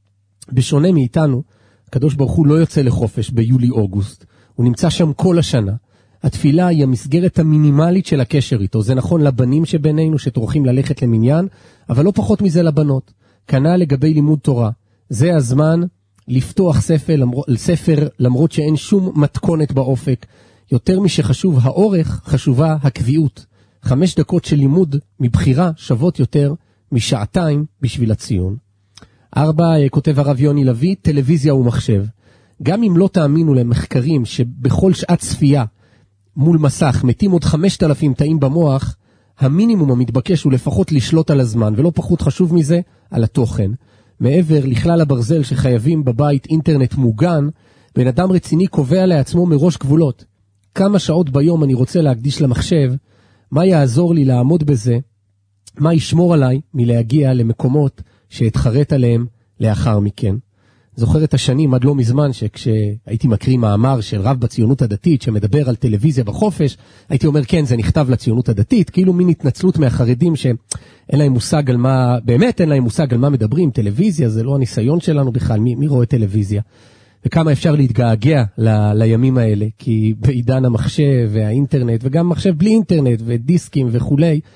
בשונה מאיתנו, הקדוש ברוך הוא לא יוצא לחופש ביולי-אוגוסט. הוא נמצא שם כל השנה. התפילה היא המסגרת המינימלית של הקשר איתו. זה נכון לבנים שבינינו שטורחים ללכת למניין, אבל לא פחות מזה לבנות. כנ"ל לגבי לימוד תורה. זה הזמן לפתוח ספר למרות שאין שום מתכונת באופק. יותר משחשוב האורך, חשובה הקביעות. 5 דקות של לימוד מבחירה שוות יותר משעתיים בשביל הציון. 4, כותב הרב יוני לוי, טלוויזיה ומחשב. גם אם לא תאמינו למחקרים שבכל שעת צפייה מול מסך מתים עוד 5,000 תאים במוח, המינימום המתבקש הוא לפחות לשלוט על הזמן, ולא פחות חשוב מזה, על התוכן. מעבר לכלל הברזל שחייבים בבית אינטרנט מוגן, בן אדם רציני קובע לעצמו מראש גבולות. כמה שעות ביום אני רוצה להקדיש למחשב, מה יעזור לי לעמוד בזה, מה ישמור עליי מלהגיע למקומות שהתחרט עליהם לאחר מכן. זוכר את השנים עד לא מזמן שכשהייתי מקריא מאמר של רב בציונות הדתית שמדבר על טלוויזיה בחופש, הייתי אומר כן, זה נכתב לציונות הדתית, כאילו מין התנצלות מהחרדים שאין להם מושג על מה, באמת אין להם מושג על מה מדברים, טלוויזיה זה לא הניסיון שלנו בכלל, מי רואה טלוויזיה? וכמה אפשר להתגעגע לימים האלה, כי בעידן המחשב והאינטרנט, וגם מחשב בלי אינטרנט ודיסקים וכולי,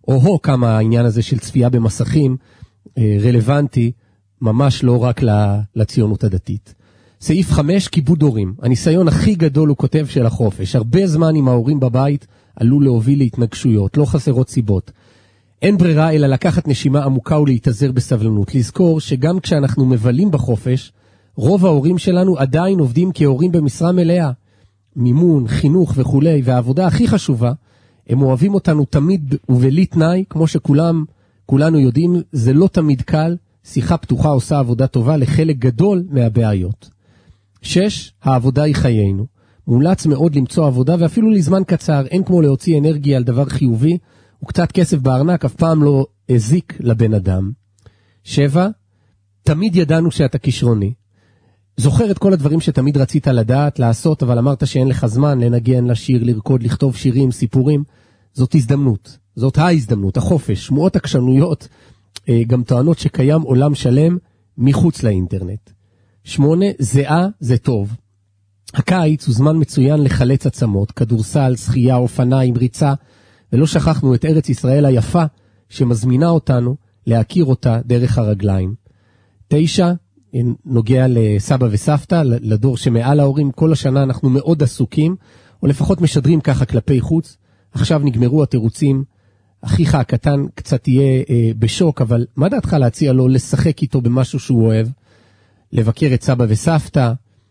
או כמה העניין הזה של צפייה במסכים רלוונטי, ממש לא רק לציונות הדתית. סעיף 5, כיבוד הורים. הניסיון הכי גדול, הוא כותב, של החופש. הרבה זמן עם ההורים בבית עלול להוביל להתנגשויות, לא חסרות סיבות. אין ברירה אלא לקחת נשימה עמוקה ולהתאזר בסבלנות. לזכור שגם כשאנחנו מבלים בחופש, רוב ההורים שלנו עדיין עובדים כהורים במשרה מלאה. מימון, חינוך וכו', והעבודה הכי חשובה, הם אוהבים אותנו תמיד ובלי תנאי, כמו כולנו יודעים, זה לא תמיד קל. שיחה פתוחה עושה עבודה טובה לחלק גדול מהבעיות. 6, העבודה היא חיינו. מומלץ מאוד למצוא עבודה, ואפילו לזמן קצר. אין כמו להוציא אנרגיה על דבר חיובי, וקצת כסף בארנק אף פעם לא הזיק לבן אדם. 7, תמיד ידענו שאתה כישרוני. זוכר את כל הדברים שתמיד רצית לדעת, לעשות, אבל אמרת שאין לך זמן לנגן, לשיר, לרקוד, לכתוב שירים, סיפורים. זאת הזדמנות. זאת ההזדמנות, החופש. שמועות עקשנויות גם טוענות שקיים עולם שלם מחוץ לאינטרנט. 8, זהה זה טוב. הקיץ הוא זמן מצוין לחלץ עצמות, כדורסל, שחייה, אופניים, ריצה, ולא שכחנו את ארץ ישראל היפה שמזמינה אותנו להכיר אותה דרך הרגליים. 9, נוגע לסבא וסבתא, לדור שמעל ההורים. כל השנה אנחנו מאוד עסוקים, או לפחות משדרים ככה כלפי חוץ. עכשיו נגמרו התירוצים, אחיך הקטן קצת יהיה בשוק, אבל מה דעתך להציע לו לשחק איתו במשהו שהוא אוהב, לבקר את סבא וסבתא,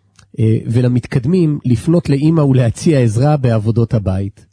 ולמתקדמים לפנות לאמא ולהציע עזרה בעבודות הבית.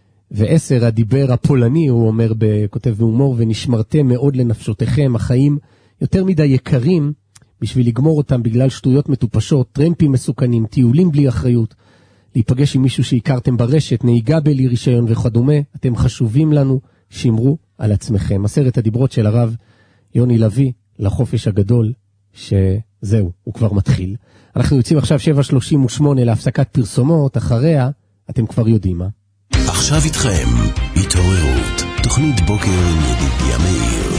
10, הדיבר הפולני, הוא אומר, כותב בהומור, ונשמרתם מאוד לנפשותיכם, החיים יותר מדי יקרים בשביל לגמור אותם בגלל שטויות מטופשות, טרמפים מסוכנים, טיולים בלי אחריות, להיפגש עם מישהו שהכרתם ברשת, נהיגה בלי רישיון וכדומה. אתם חשובים לנו, שמרו על עצמכם. 10 הדיברות של הרב יוני לוי לחופש הגדול, שזהו, הוא כבר מתחיל. אנחנו יוצאים עכשיו 7:38 להפסקת פרסומות, אחריה אתם כבר יודעים מה.
עכשיו איתכם, התעוררות, תוכנית בוקר עם ידידיה מאיר.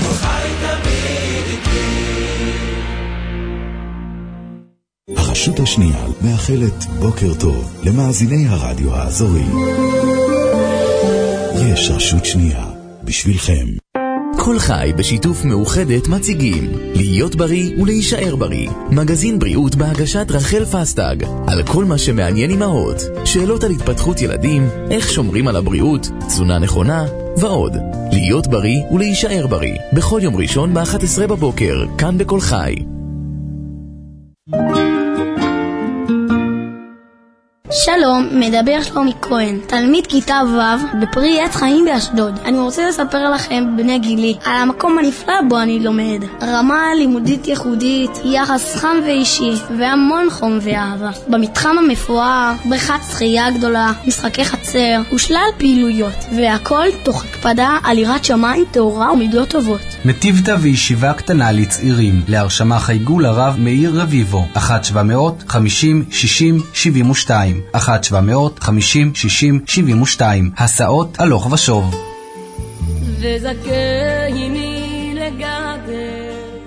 הרשות השנייה מאחלת בוקר טוב למאזיני הרדיו האזורי. יש רשות שנייה בשבילכם.
כל חי בשיתוף מאוחדת מציגים להיות בריא ולהישאר בריא, מגזין בריאות בהגשת רחל פסטג, על כל מה שמעניין אמהות, שאלות על התפתחות ילדים, איך שומרים על הבריאות, תזונה נכונה ועוד. להיות בריא ולהישאר בריא, בכל יום ראשון ב-11 בבוקר, כאן בכל חי.
שלום, מדבר שלומי כהן, תלמיד כיתה ו' בפרי עץ חיים באשדוד. אני רוצה לספר לכם, בני גילי, על המקום הנפלא בו אני לומד. רמה לימודית ייחודית, יחס חם ואישי, והמון חום ואהבה. במתחם המפואר, בריכת שחייה גדולה, משחקי חצר, ושלל פעילויות, והכל תוך הקפדה על יראת שמיים טהורה ומידות טובות.
נתיבתא וישיבה קטנה לצעירים, להרשמה חייגו לרב מאיר רביבו, 1-700-50-60-72, 1-700-50-60-72, הסעות הלוך ושוב.
וזכיני לגדר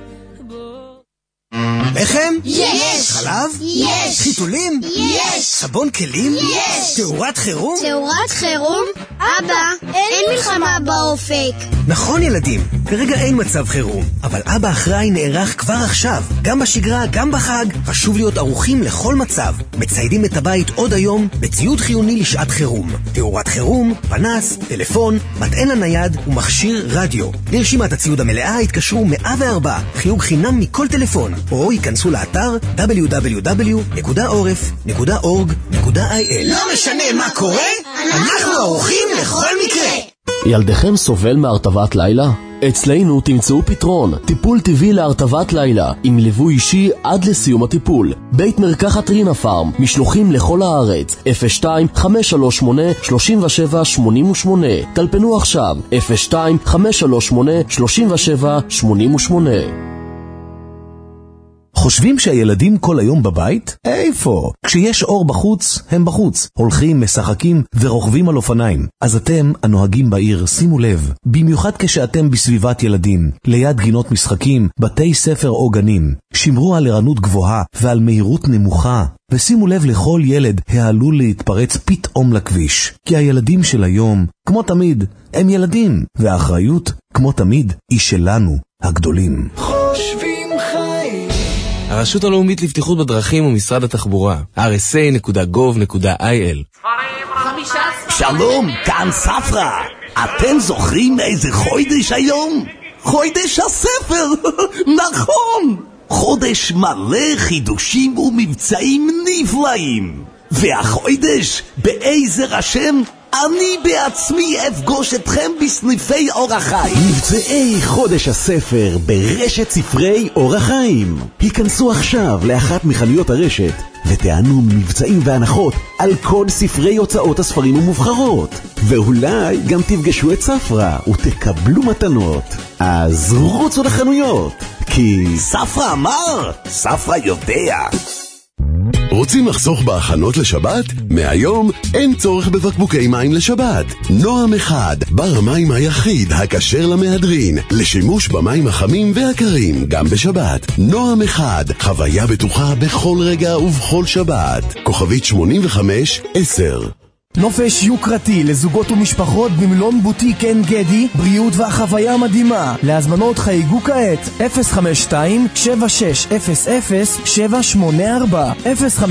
לחם?
יש!
חלב?
יש!
חיתולים?
יש!
סבון כלים?
יש!
תאורת חירום?
תאורת חירום? אבא, אין מלחמה באופק.
נכון ילדים, כרגע אין מצב חירום, אבל אבא אחראי נערך כבר עכשיו, גם בשגרה, גם בחג, חשוב להיות ערוכים לכל מצב. מציידים את הבית עוד היום בציוד חיוני לשעת חירום. תאורת חירום, פנס, טלפון, מטען הנייד ומכשיר רדיו. לרשימת הציוד המלאה התקשרו 104, חיוג חינם מכל טלפון, או ייכנסו לאתר www.orf.org.il.
לא משנה מה קורה, אנחנו ערוכים לכל מקרה.
ילדיכם סובל מהרטבת לילה? אצלנו תמצאו פתרון, טיפול טבעי להרטבת לילה, עם ליווי אישי עד לסיום הטיפול. בית מרקחת רינה פארם, משלוחים לכל הארץ, 02-538-3788. טלפנו עכשיו, 02-538-3788.
חושבים שהילדים כל היום בבית? איפה? כשיש אור בחוץ, הם בחוץ. הולכים, משחקים ורוכבים על אופניים. אז אתם, הנוהגים בעיר, שימו לב. במיוחד כשאתם בסביבת ילדים, ליד גינות משחקים, בתי ספר או גנים. שמרו על ערנות גבוהה ועל מהירות נמוכה. ושימו לב לכל ילד העלול להתפרץ פתאום לכביש. כי הילדים של היום, כמו תמיד, הם ילדים. והאחריות, כמו תמיד, היא שלנו, הגדולים.
חושבים חיים.
הרשות הלאומית לבטיחות בדרכים ומשרד התחבורה. rsa.gov.il.
שלום, כאן ספרה. אתם זוכרים איזה חודש היום? חודש הספר. נכון. חודש מלא חידושים ומבצעים נפלאים. והחודש, בעזר השם, אני בעצמי אפגוש אתכם בסניפי אור החיים.
מבצעי חודש הספר ברשת ספרי אור החיים. היכנסו עכשיו לאחת מחנויות הרשת ותענו מבצעים והנחות על כל ספרי הוצאות הספרים ומובחרות. ואולי גם תפגשו את ספרה ותקבלו מתנות. אז רוצו לחנויות, כי
ספרה אמר, ספרה יודע.
רוצים לחסוך בהכנות לשבת? מהיום אין צורך בבקבוקי מים לשבת. נועם אחד, בר המים היחיד הכשר למהדרין, לשימוש במים החמים והקרים גם בשבת. נועם אחד, חוויה בטוחה בכל רגע ובכל שבת. כוכבית 8510.
נופש יוקרתי לזוגות ומשפחות במלון בוטיק עין גדי, בריאות והחוויה מדהימה. להזמנות חייגו כעת 052-7600-784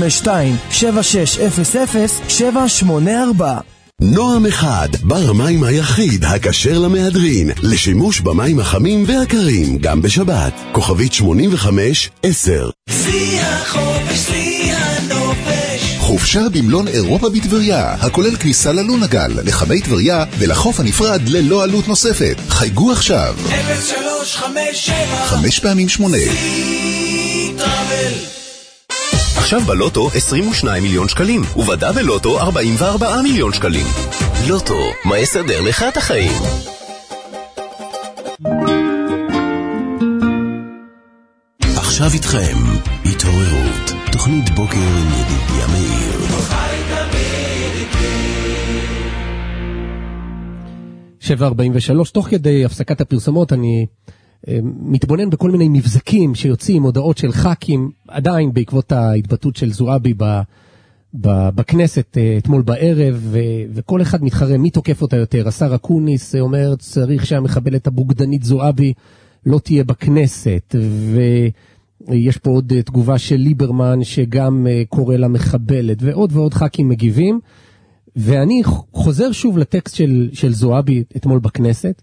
052-7600-784.
נועם אחד, בר המים היחיד הכשר למהדרין, לשימוש במים החמים והקרים גם בשבת. כוכבית 8510.
שיא החופש, שיא הנופש.
חופשה במלון אירופה בטבריה, הכולל כניסה ללונגל, לחמי טבריה ולחוף הנפרד ללא עלות נוספת. חייגו עכשיו
0357
5 פעמים 8.
עכשיו בלוטו 22 מיליון שקלים, ובדאבל לוטו 44 מיליון שקלים. לוטו, מה יסדר לך את החיים?
עכשיו איתכם, התעוררות, תוכנית בוקר עם ידידיה מאיר.
7:43, תוך כדי הפסקת הפרסומות אני מתבונן בכל מיני מבזקים שיוצאים, הודעות של ח"כים, עדיין בעקבות ההתבטאות של זועבי בכנסת אתמול בערב, וכל אחד מתחרה מי תוקף אותה יותר. השר אקוניס אומר צריך שהמחבלת הבוגדנית זועבי לא תהיה בכנסת, ויש פה עוד תגובה של ליברמן שגם קורא לה מחבלת, ועוד ועוד ח"כים מגיבים. ואני חוזר שוב לטקסט של זועבי אתמול בכנסת,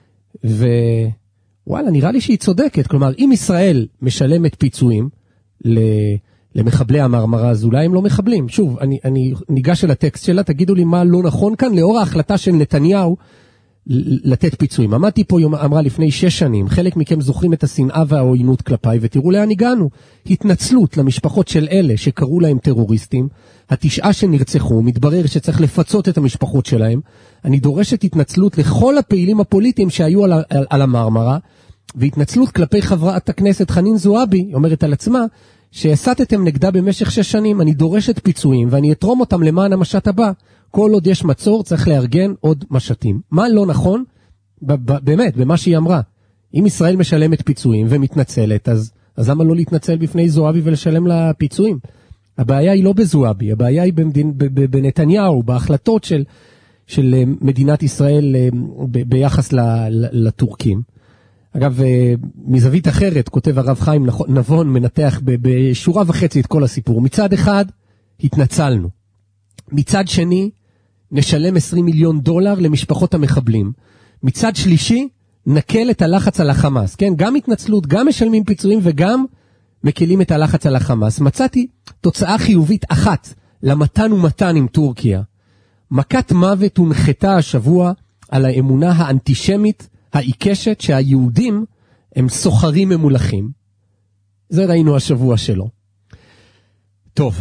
וואלה, נראה לי שהיא צודקת. כלומר, אם ישראל משלמת פיצויים למחבלי המרמרה, אז אולי הם לא מחבלים. שוב, אני ניגש אל הטקסט שלה, תגידו לי מה לא נכון כאן, לאור ההחלטה של נתניהו לתת פיצויים. עמדתי פה, אמרה לפני 6 שנים, חלק מכם זוכרים את השנאה והעוינות כלפיי, ותראו לאן הגענו. התנצלות למשפחות של אלה שקראו להם טרוריסטים, 9 שנרצחו, מתברר שצריך לפצות את המשפחות שלהם. אני דורשת התנצלות לכל הפעילים הפוליטיים שהיו על המרמרה, והתנצלות כלפי חברת הכנסת חנין זועבי, היא אומרת על עצמה, שהסתתם נגדה במשך 6 שנים, אני דורשת פיצויים, ואני אתרום אותם למען המשט הבא. כל עוד יש מצור, צריך לארגן עוד משטים. מה לא נכון? באמת, במה שהיא אמרה. אם ישראל משלמת פיצויים ומתנצלת, אז למה לא להתנצל בפני זועבי ולשלם לה פיצויים? הבעיה היא לא בזועבי, הבעיה היא בנתניהו, בהחלטות של מדינת ישראל ביחס לטורקים. אגב, מזווית אחרת, כותב הרב חיים נבון, מנתח בשורה וחצי את כל הסיפור. מצד אחד, התנצלנו. מצד שני, נשלם $20 מיליון למשפחות המחבלים. מצד שלישי, נקל את הלחץ על החמאס. כן? גם התנצלות, גם משלמים פיצויים וגם מקלים את הלחץ על החמאס. מצאתי תוצאה חיובית אחת למתן ומתן עם טורקיה. מכת מוות הונחתה השבוע על האמונה האנטישמית העיקשת שהיהודים הם סוחרים ממולכים. זה ראינו השבוע שלו. טוב,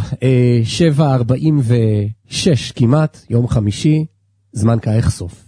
7:46 כמעט, יום חמישי, זמן כאך סוף.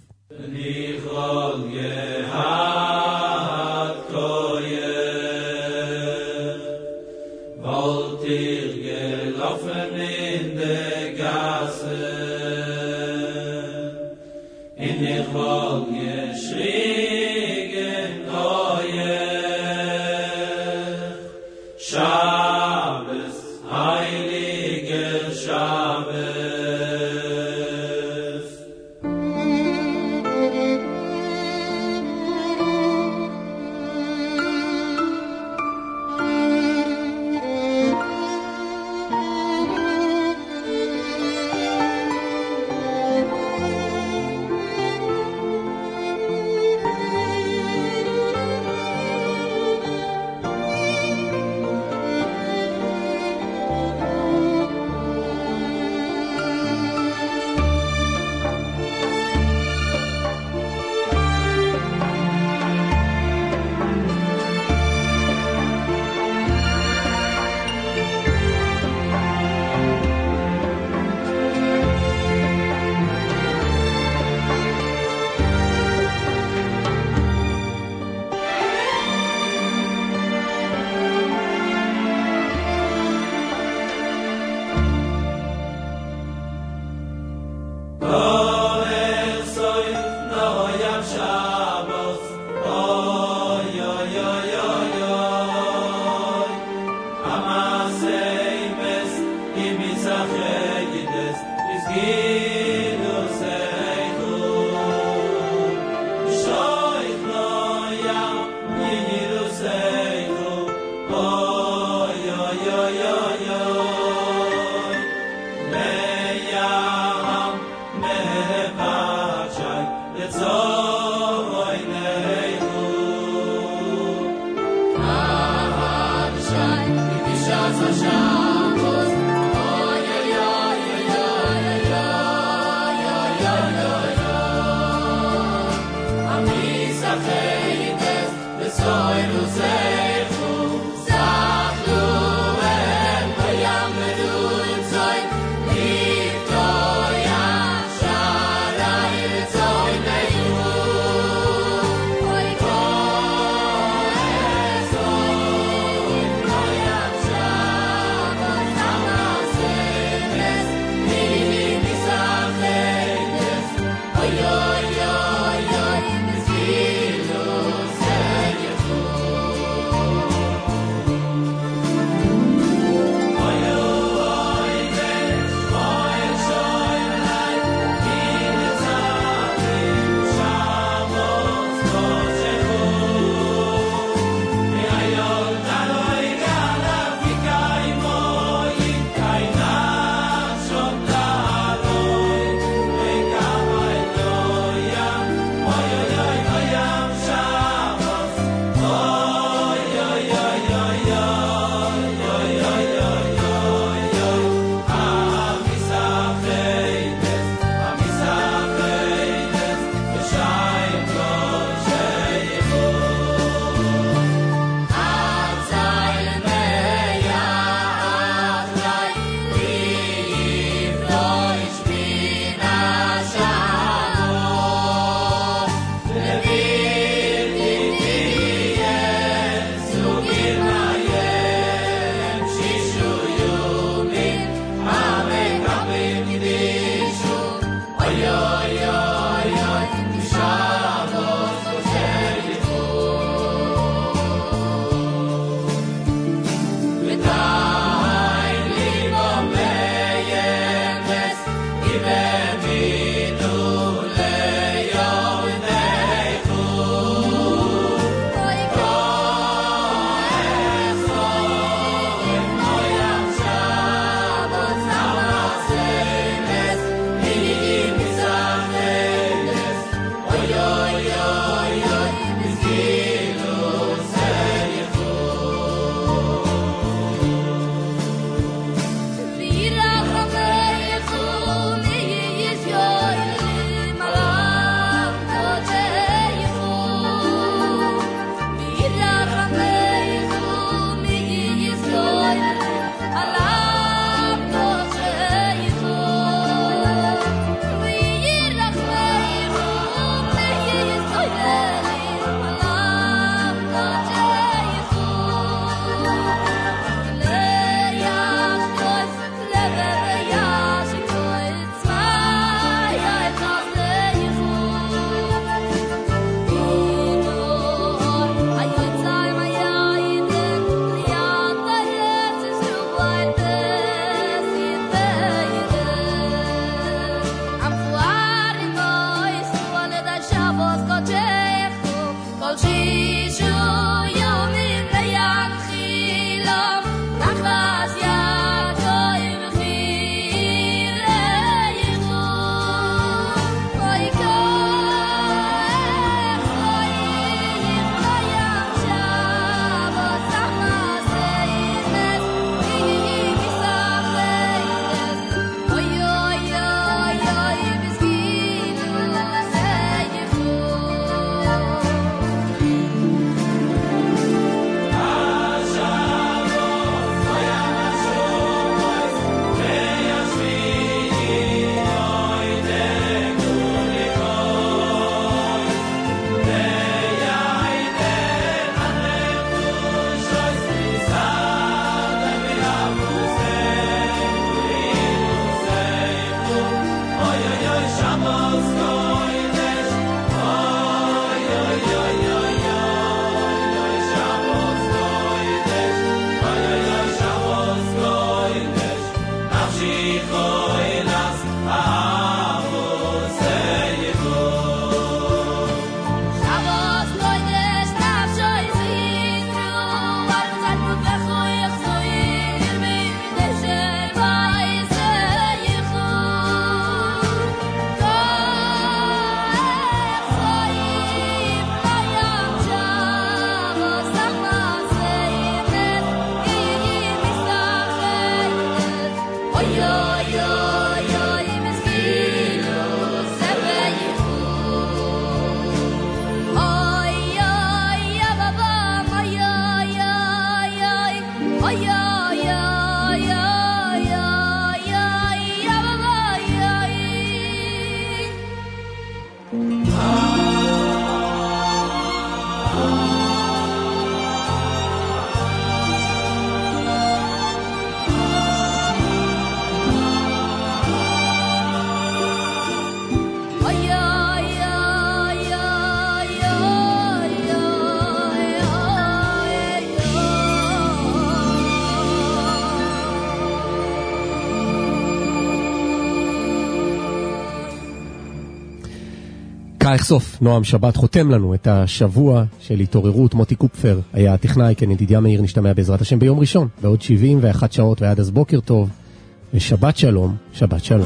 כך סוף, נועם שבת חותם לנו את השבוע של התעוררות. מוטי קופפר היה הטכנאי, כן, ידידיה מאיר, נשתמע בעזרת השם ביום ראשון, בעוד 71 שעות, ועד אז בוקר טוב, ושבת שלום, שבת שלום.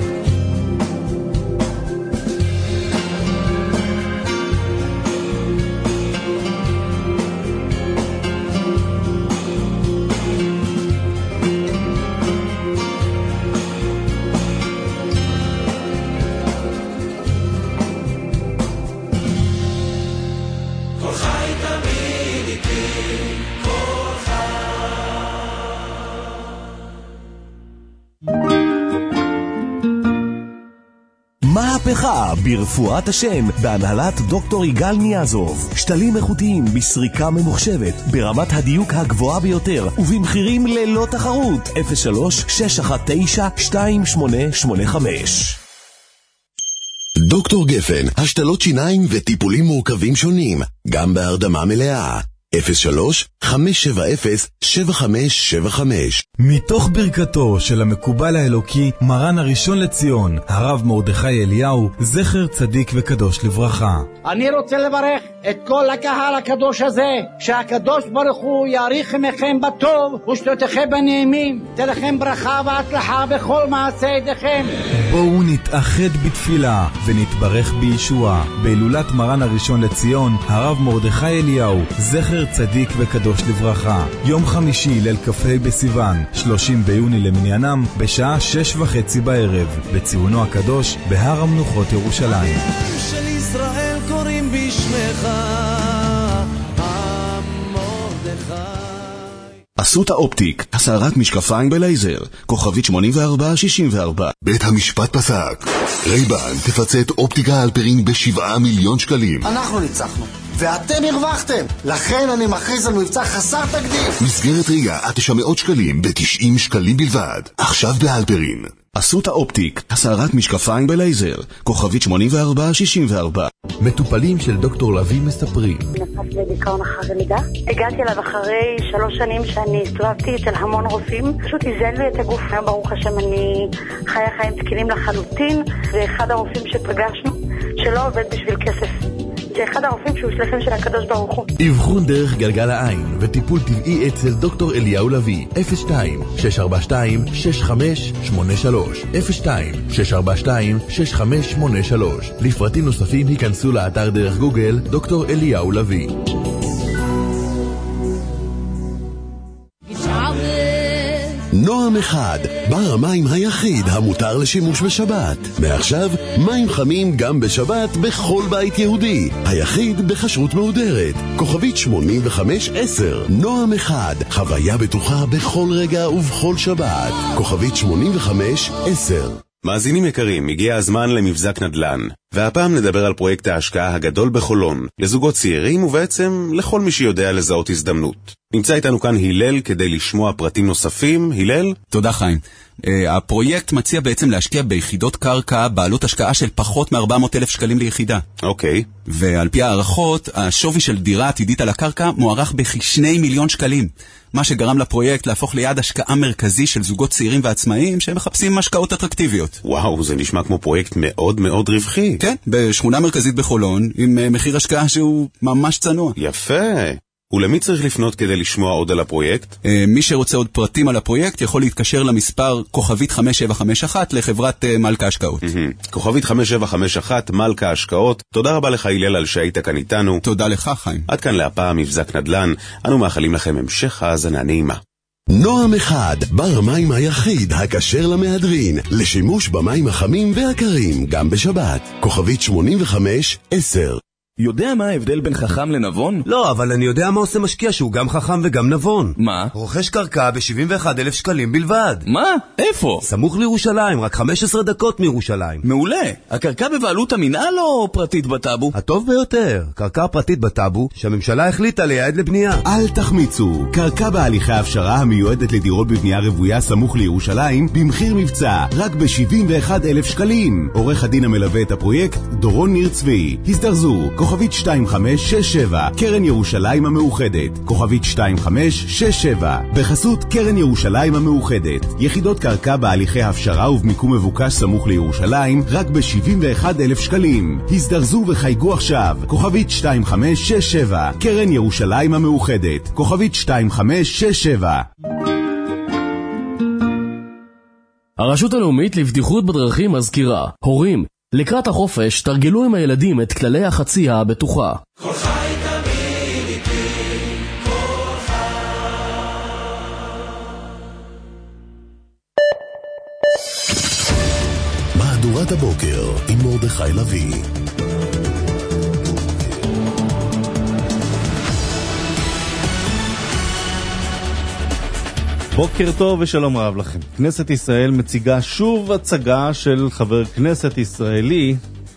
מהפכה ברפואת השם בהנהלת דוקטור יגאל ניאזוב. שתלים איכותיים בסריקה ממוחשבת ברמת הדיוק הגבוהה ביותר ובמחירים ללא תחרות. 03-619-2885.
דוקטור גפן, השתלות שיניים וטיפולים מורכבים שונים, גם בהרדמה מלאה. 03-570-7575.
מתוך ברכתו של המקובל האלוקי מרן הראשון לציון, הרב מרדכי אליהו, זכר צדיק וקדוש לברכה.
אני רוצה לברך את כל הקהל הקדוש הזה, שהקדוש ברוך הוא יאריך ימיכם בטוב ושתותיכם בנעימים, תהיה לכם ברכה והצלחה בכל מעשה ידיכם.
בואו נתאחד בתפילה ונתברך בישועה בהילולת מרן הראשון לציון, הרב מרדכי אליהו, זכר צדיק וקדוש לברכה. יום חמישי, ליל כ"ה בסיוון, 30 ביוני למניינם, בשעה 6:30 בערב, בציונו הקדוש בהר המנוחות ירושלים.
של ישראל קוראים בשמך מרדכי.
אסותא אופטיק, הסערת משקפיים בלייזר, כוכבית 8464. בית המשפט פסק. רייבן תפצה את אופטיקה אלפרין ב7 מיליון שקלים.
אנחנו ניצחנו ואתם הרווחתם, לכן אני מכריז על מבצע חסר תקדים.
מסגרת ראייה עד 900 שקלים ב90 שקלים בלבד. עכשיו באלפרין. אסותא אופטיק, הסערת משקפיים בלייזר, כוכבית 8464.
מטופלים של דוקטור לוי מספרים.
נפלתי בדיכאון אחרי לידה. הגעתי אליו אחרי 3 שנים שאני הסתובבתי אצל המון רופאים. פשוט איזן לי את הגוף. ברוך השם אני חיה חיים תקינים לחלוטין. ואחד הרופאים שפגשנו שלא עובד בשביל כסף. זה אחד הרופאים שהוא שלחם של הקדוש ברוך הוא.
אבחון דרך גלגל העין וטיפול טבעי אצל דוקטור אליהו לוי. 02-642-6583 02-642-6583. לפרטים נוספים היכנסו לאתר דרך גוגל דוקטור אליהו לוי.
נועם אחד, בר המים היחיד המותר לשימוש בשבת. מעכשיו, מים חמים גם בשבת בכל בית יהודי. היחיד בכשרות מהודרת. כוכבית 8510. נועם אחד, חוויה בטוחה בכל רגע ובכל שבת. כוכבית 8510.
מאזינים יקרים, הגיע הזמן למבזק נדל"ן. והפעם נדבר על פרויקט ההשקעה הגדול בחולון, לזוגות צעירים ובעצם לכל מי שיודע לזהות הזדמנות. נמצא איתנו כאן הלל כדי לשמוע פרטים נוספים. הלל?
תודה חיים. הפרויקט מציע בעצם להשקיע ביחידות קרקע בעלות השקעה של פחות מ-400,000 שקלים ליחידה.
אוקיי.
ועל פי הערכות, השווי של דירה עתידית על הקרקע מוערך בכ2 מיליון שקלים. מה שגרם לפרויקט להפוך ליעד השקעה מרכזי של זוגות צעירים ועצמאיים שמחפשים השקעות אטרקטיביות.
וואו, זה נשמע כמו פרויקט מאוד מאוד רווחי.
כן, בשכונה מרכזית בחולון, עם מחיר השקעה שהוא ממש צנוע.
יפה. ולמי צריך לפנות כדי לשמוע עוד על הפרויקט?
מי שרוצה עוד פרטים על הפרויקט יכול להתקשר למספר כוכבית 5751 לחברת מלכה השקעות.
כוכבית 5751 מלכה השקעות. תודה רבה לך הלל על שהיית כאן איתנו.
תודה לך חיים.
עד כאן להפעם מבזק נדל"ן. אנו מאחלים לכם המשך האזנה נעימה.
נועם אחד, בר המים היחיד הכשר למהדרין, לשימוש במים החמים והקרים גם בשבת. כוכבית 8510.
יודע מה ההבדל בין חכם לנבון?
לא, אבל אני יודע מה עושה משקיע שהוא גם חכם וגם נבון.
מה?
רוכש קרקע ב71,000 שקלים בלבד.
מה? איפה?
סמוך לירושלים, רק 15 דקות מירושלים.
מעולה. הקרקע בבעלות המינהל או פרטית בטאבו?
הטוב ביותר, קרקע פרטית בטאבו שהממשלה החליטה לייעד לבנייה.
אל תחמיצו, קרקע בהליכי הפשרה המיועדת לדירות בבנייה רוויה סמוך לירושלים במחיר מבצע, רק ב71,000 שקלים. עורך הדין המלווה את הפרויקט דורון ניר צבי. הזדרזו,
כוכבית 2567, קרן ירושלים המאוחדת, כוכבית 2567, בחסות קרן ירושלים המאוחדת, יחידות קרקע בהליכי הפשרה ובמיקום מבוקש סמוך לירושלים, רק ב-71,000 שקלים. הזדרזו וחייגו עכשיו, כוכבית 2567, קרן ירושלים המאוחדת, כוכבית 2567.
הרשות הלאומית לבטיחות בדרכים מזכירה, הורים, לקראת החופש תרגלו עם הילדים את כללי החצייה הבטוחה.
כל חי תמיד איתי, כל חי.
מהדורת הבוקר עם מרדכי לוי.
בוקר טוב ושלום רב לכם. כנסת ישראל מציגה שוב הצגה של חבר כנסת ישראלי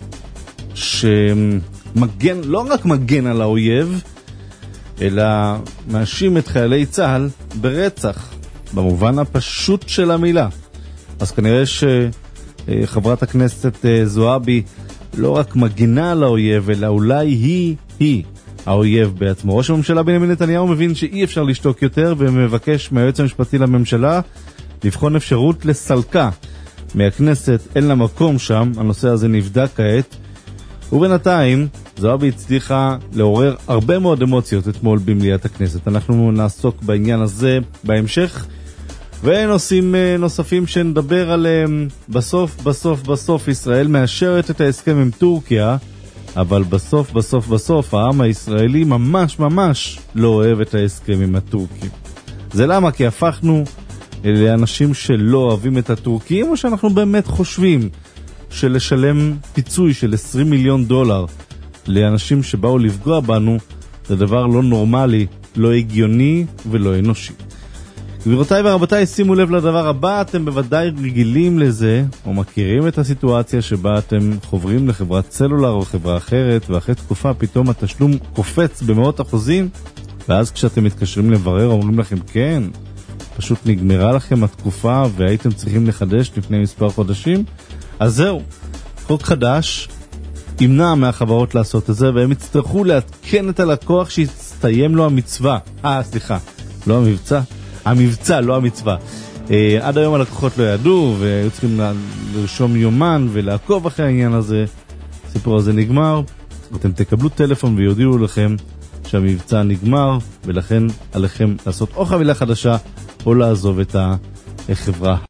שמגן, לא רק מגן על האויב, אלא מאשים את חיילי צה"ל ברצח, במובן הפשוט של המילה. אז כנראה שחברת הכנסת זועבי לא רק מגנה על האויב, אלא אולי היא האויב בעצמו. ראש הממשלה בנימין נתניהו מבין שאי אפשר לשתוק יותר ומבקש מהיועץ המשפטי לממשלה לבחון אפשרות לסלקה מהכנסת. אין לה מקום שם, הנושא הזה נבדק כעת. ובינתיים זועבי הצליחה לעורר הרבה מאוד אמוציות אתמול במליאת הכנסת. אנחנו נעסוק בעניין הזה בהמשך, ונושאים נוספים שנדבר עליהם. בסוף ישראל מאשרת את ההסכם עם טורקיה, אבל בסוף העם הישראלי ממש לא אוהב את ההסכם עם הטורקים. זה למה? כי הפכנו לאנשים שלא אוהבים את הטורקים, או שאנחנו באמת חושבים שלשלם פיצוי של $20 מיליון לאנשים שבאו לפגוע בנו זה דבר לא נורמלי, לא הגיוני ולא אנושי. גבירותיי ורבותיי, שימו לב לדבר הבא. אתם בוודאי רגילים לזה או מכירים את הסיטואציה שבה אתם חוברים לחברת סלולר או חברה אחרת, ואחרי תקופה פתאום התשלום קופץ במאות אחוזים, ואז כשאתם מתקשרים לברר אומרים לכם כן, פשוט נגמרה לכם התקופה והייתם צריכים לחדש לפני מספר חודשים. אז זהו, חוק חדש ימנע מהחברות לעשות את זה, והם יצטרכו לעדכן את הלקוח שיסתיים לו המצווה. לא המבצע, לא המצווה. עד היום הלקוחות לא ידעו, והיו צריכים לרשום יומן ולעקוב אחרי העניין הזה. הסיפור הזה נגמר, אתם תקבלו טלפון ויודיעו לכם שהמבצע נגמר, ולכן עליכם לעשות או חבילה חדשה או לעזוב את החברה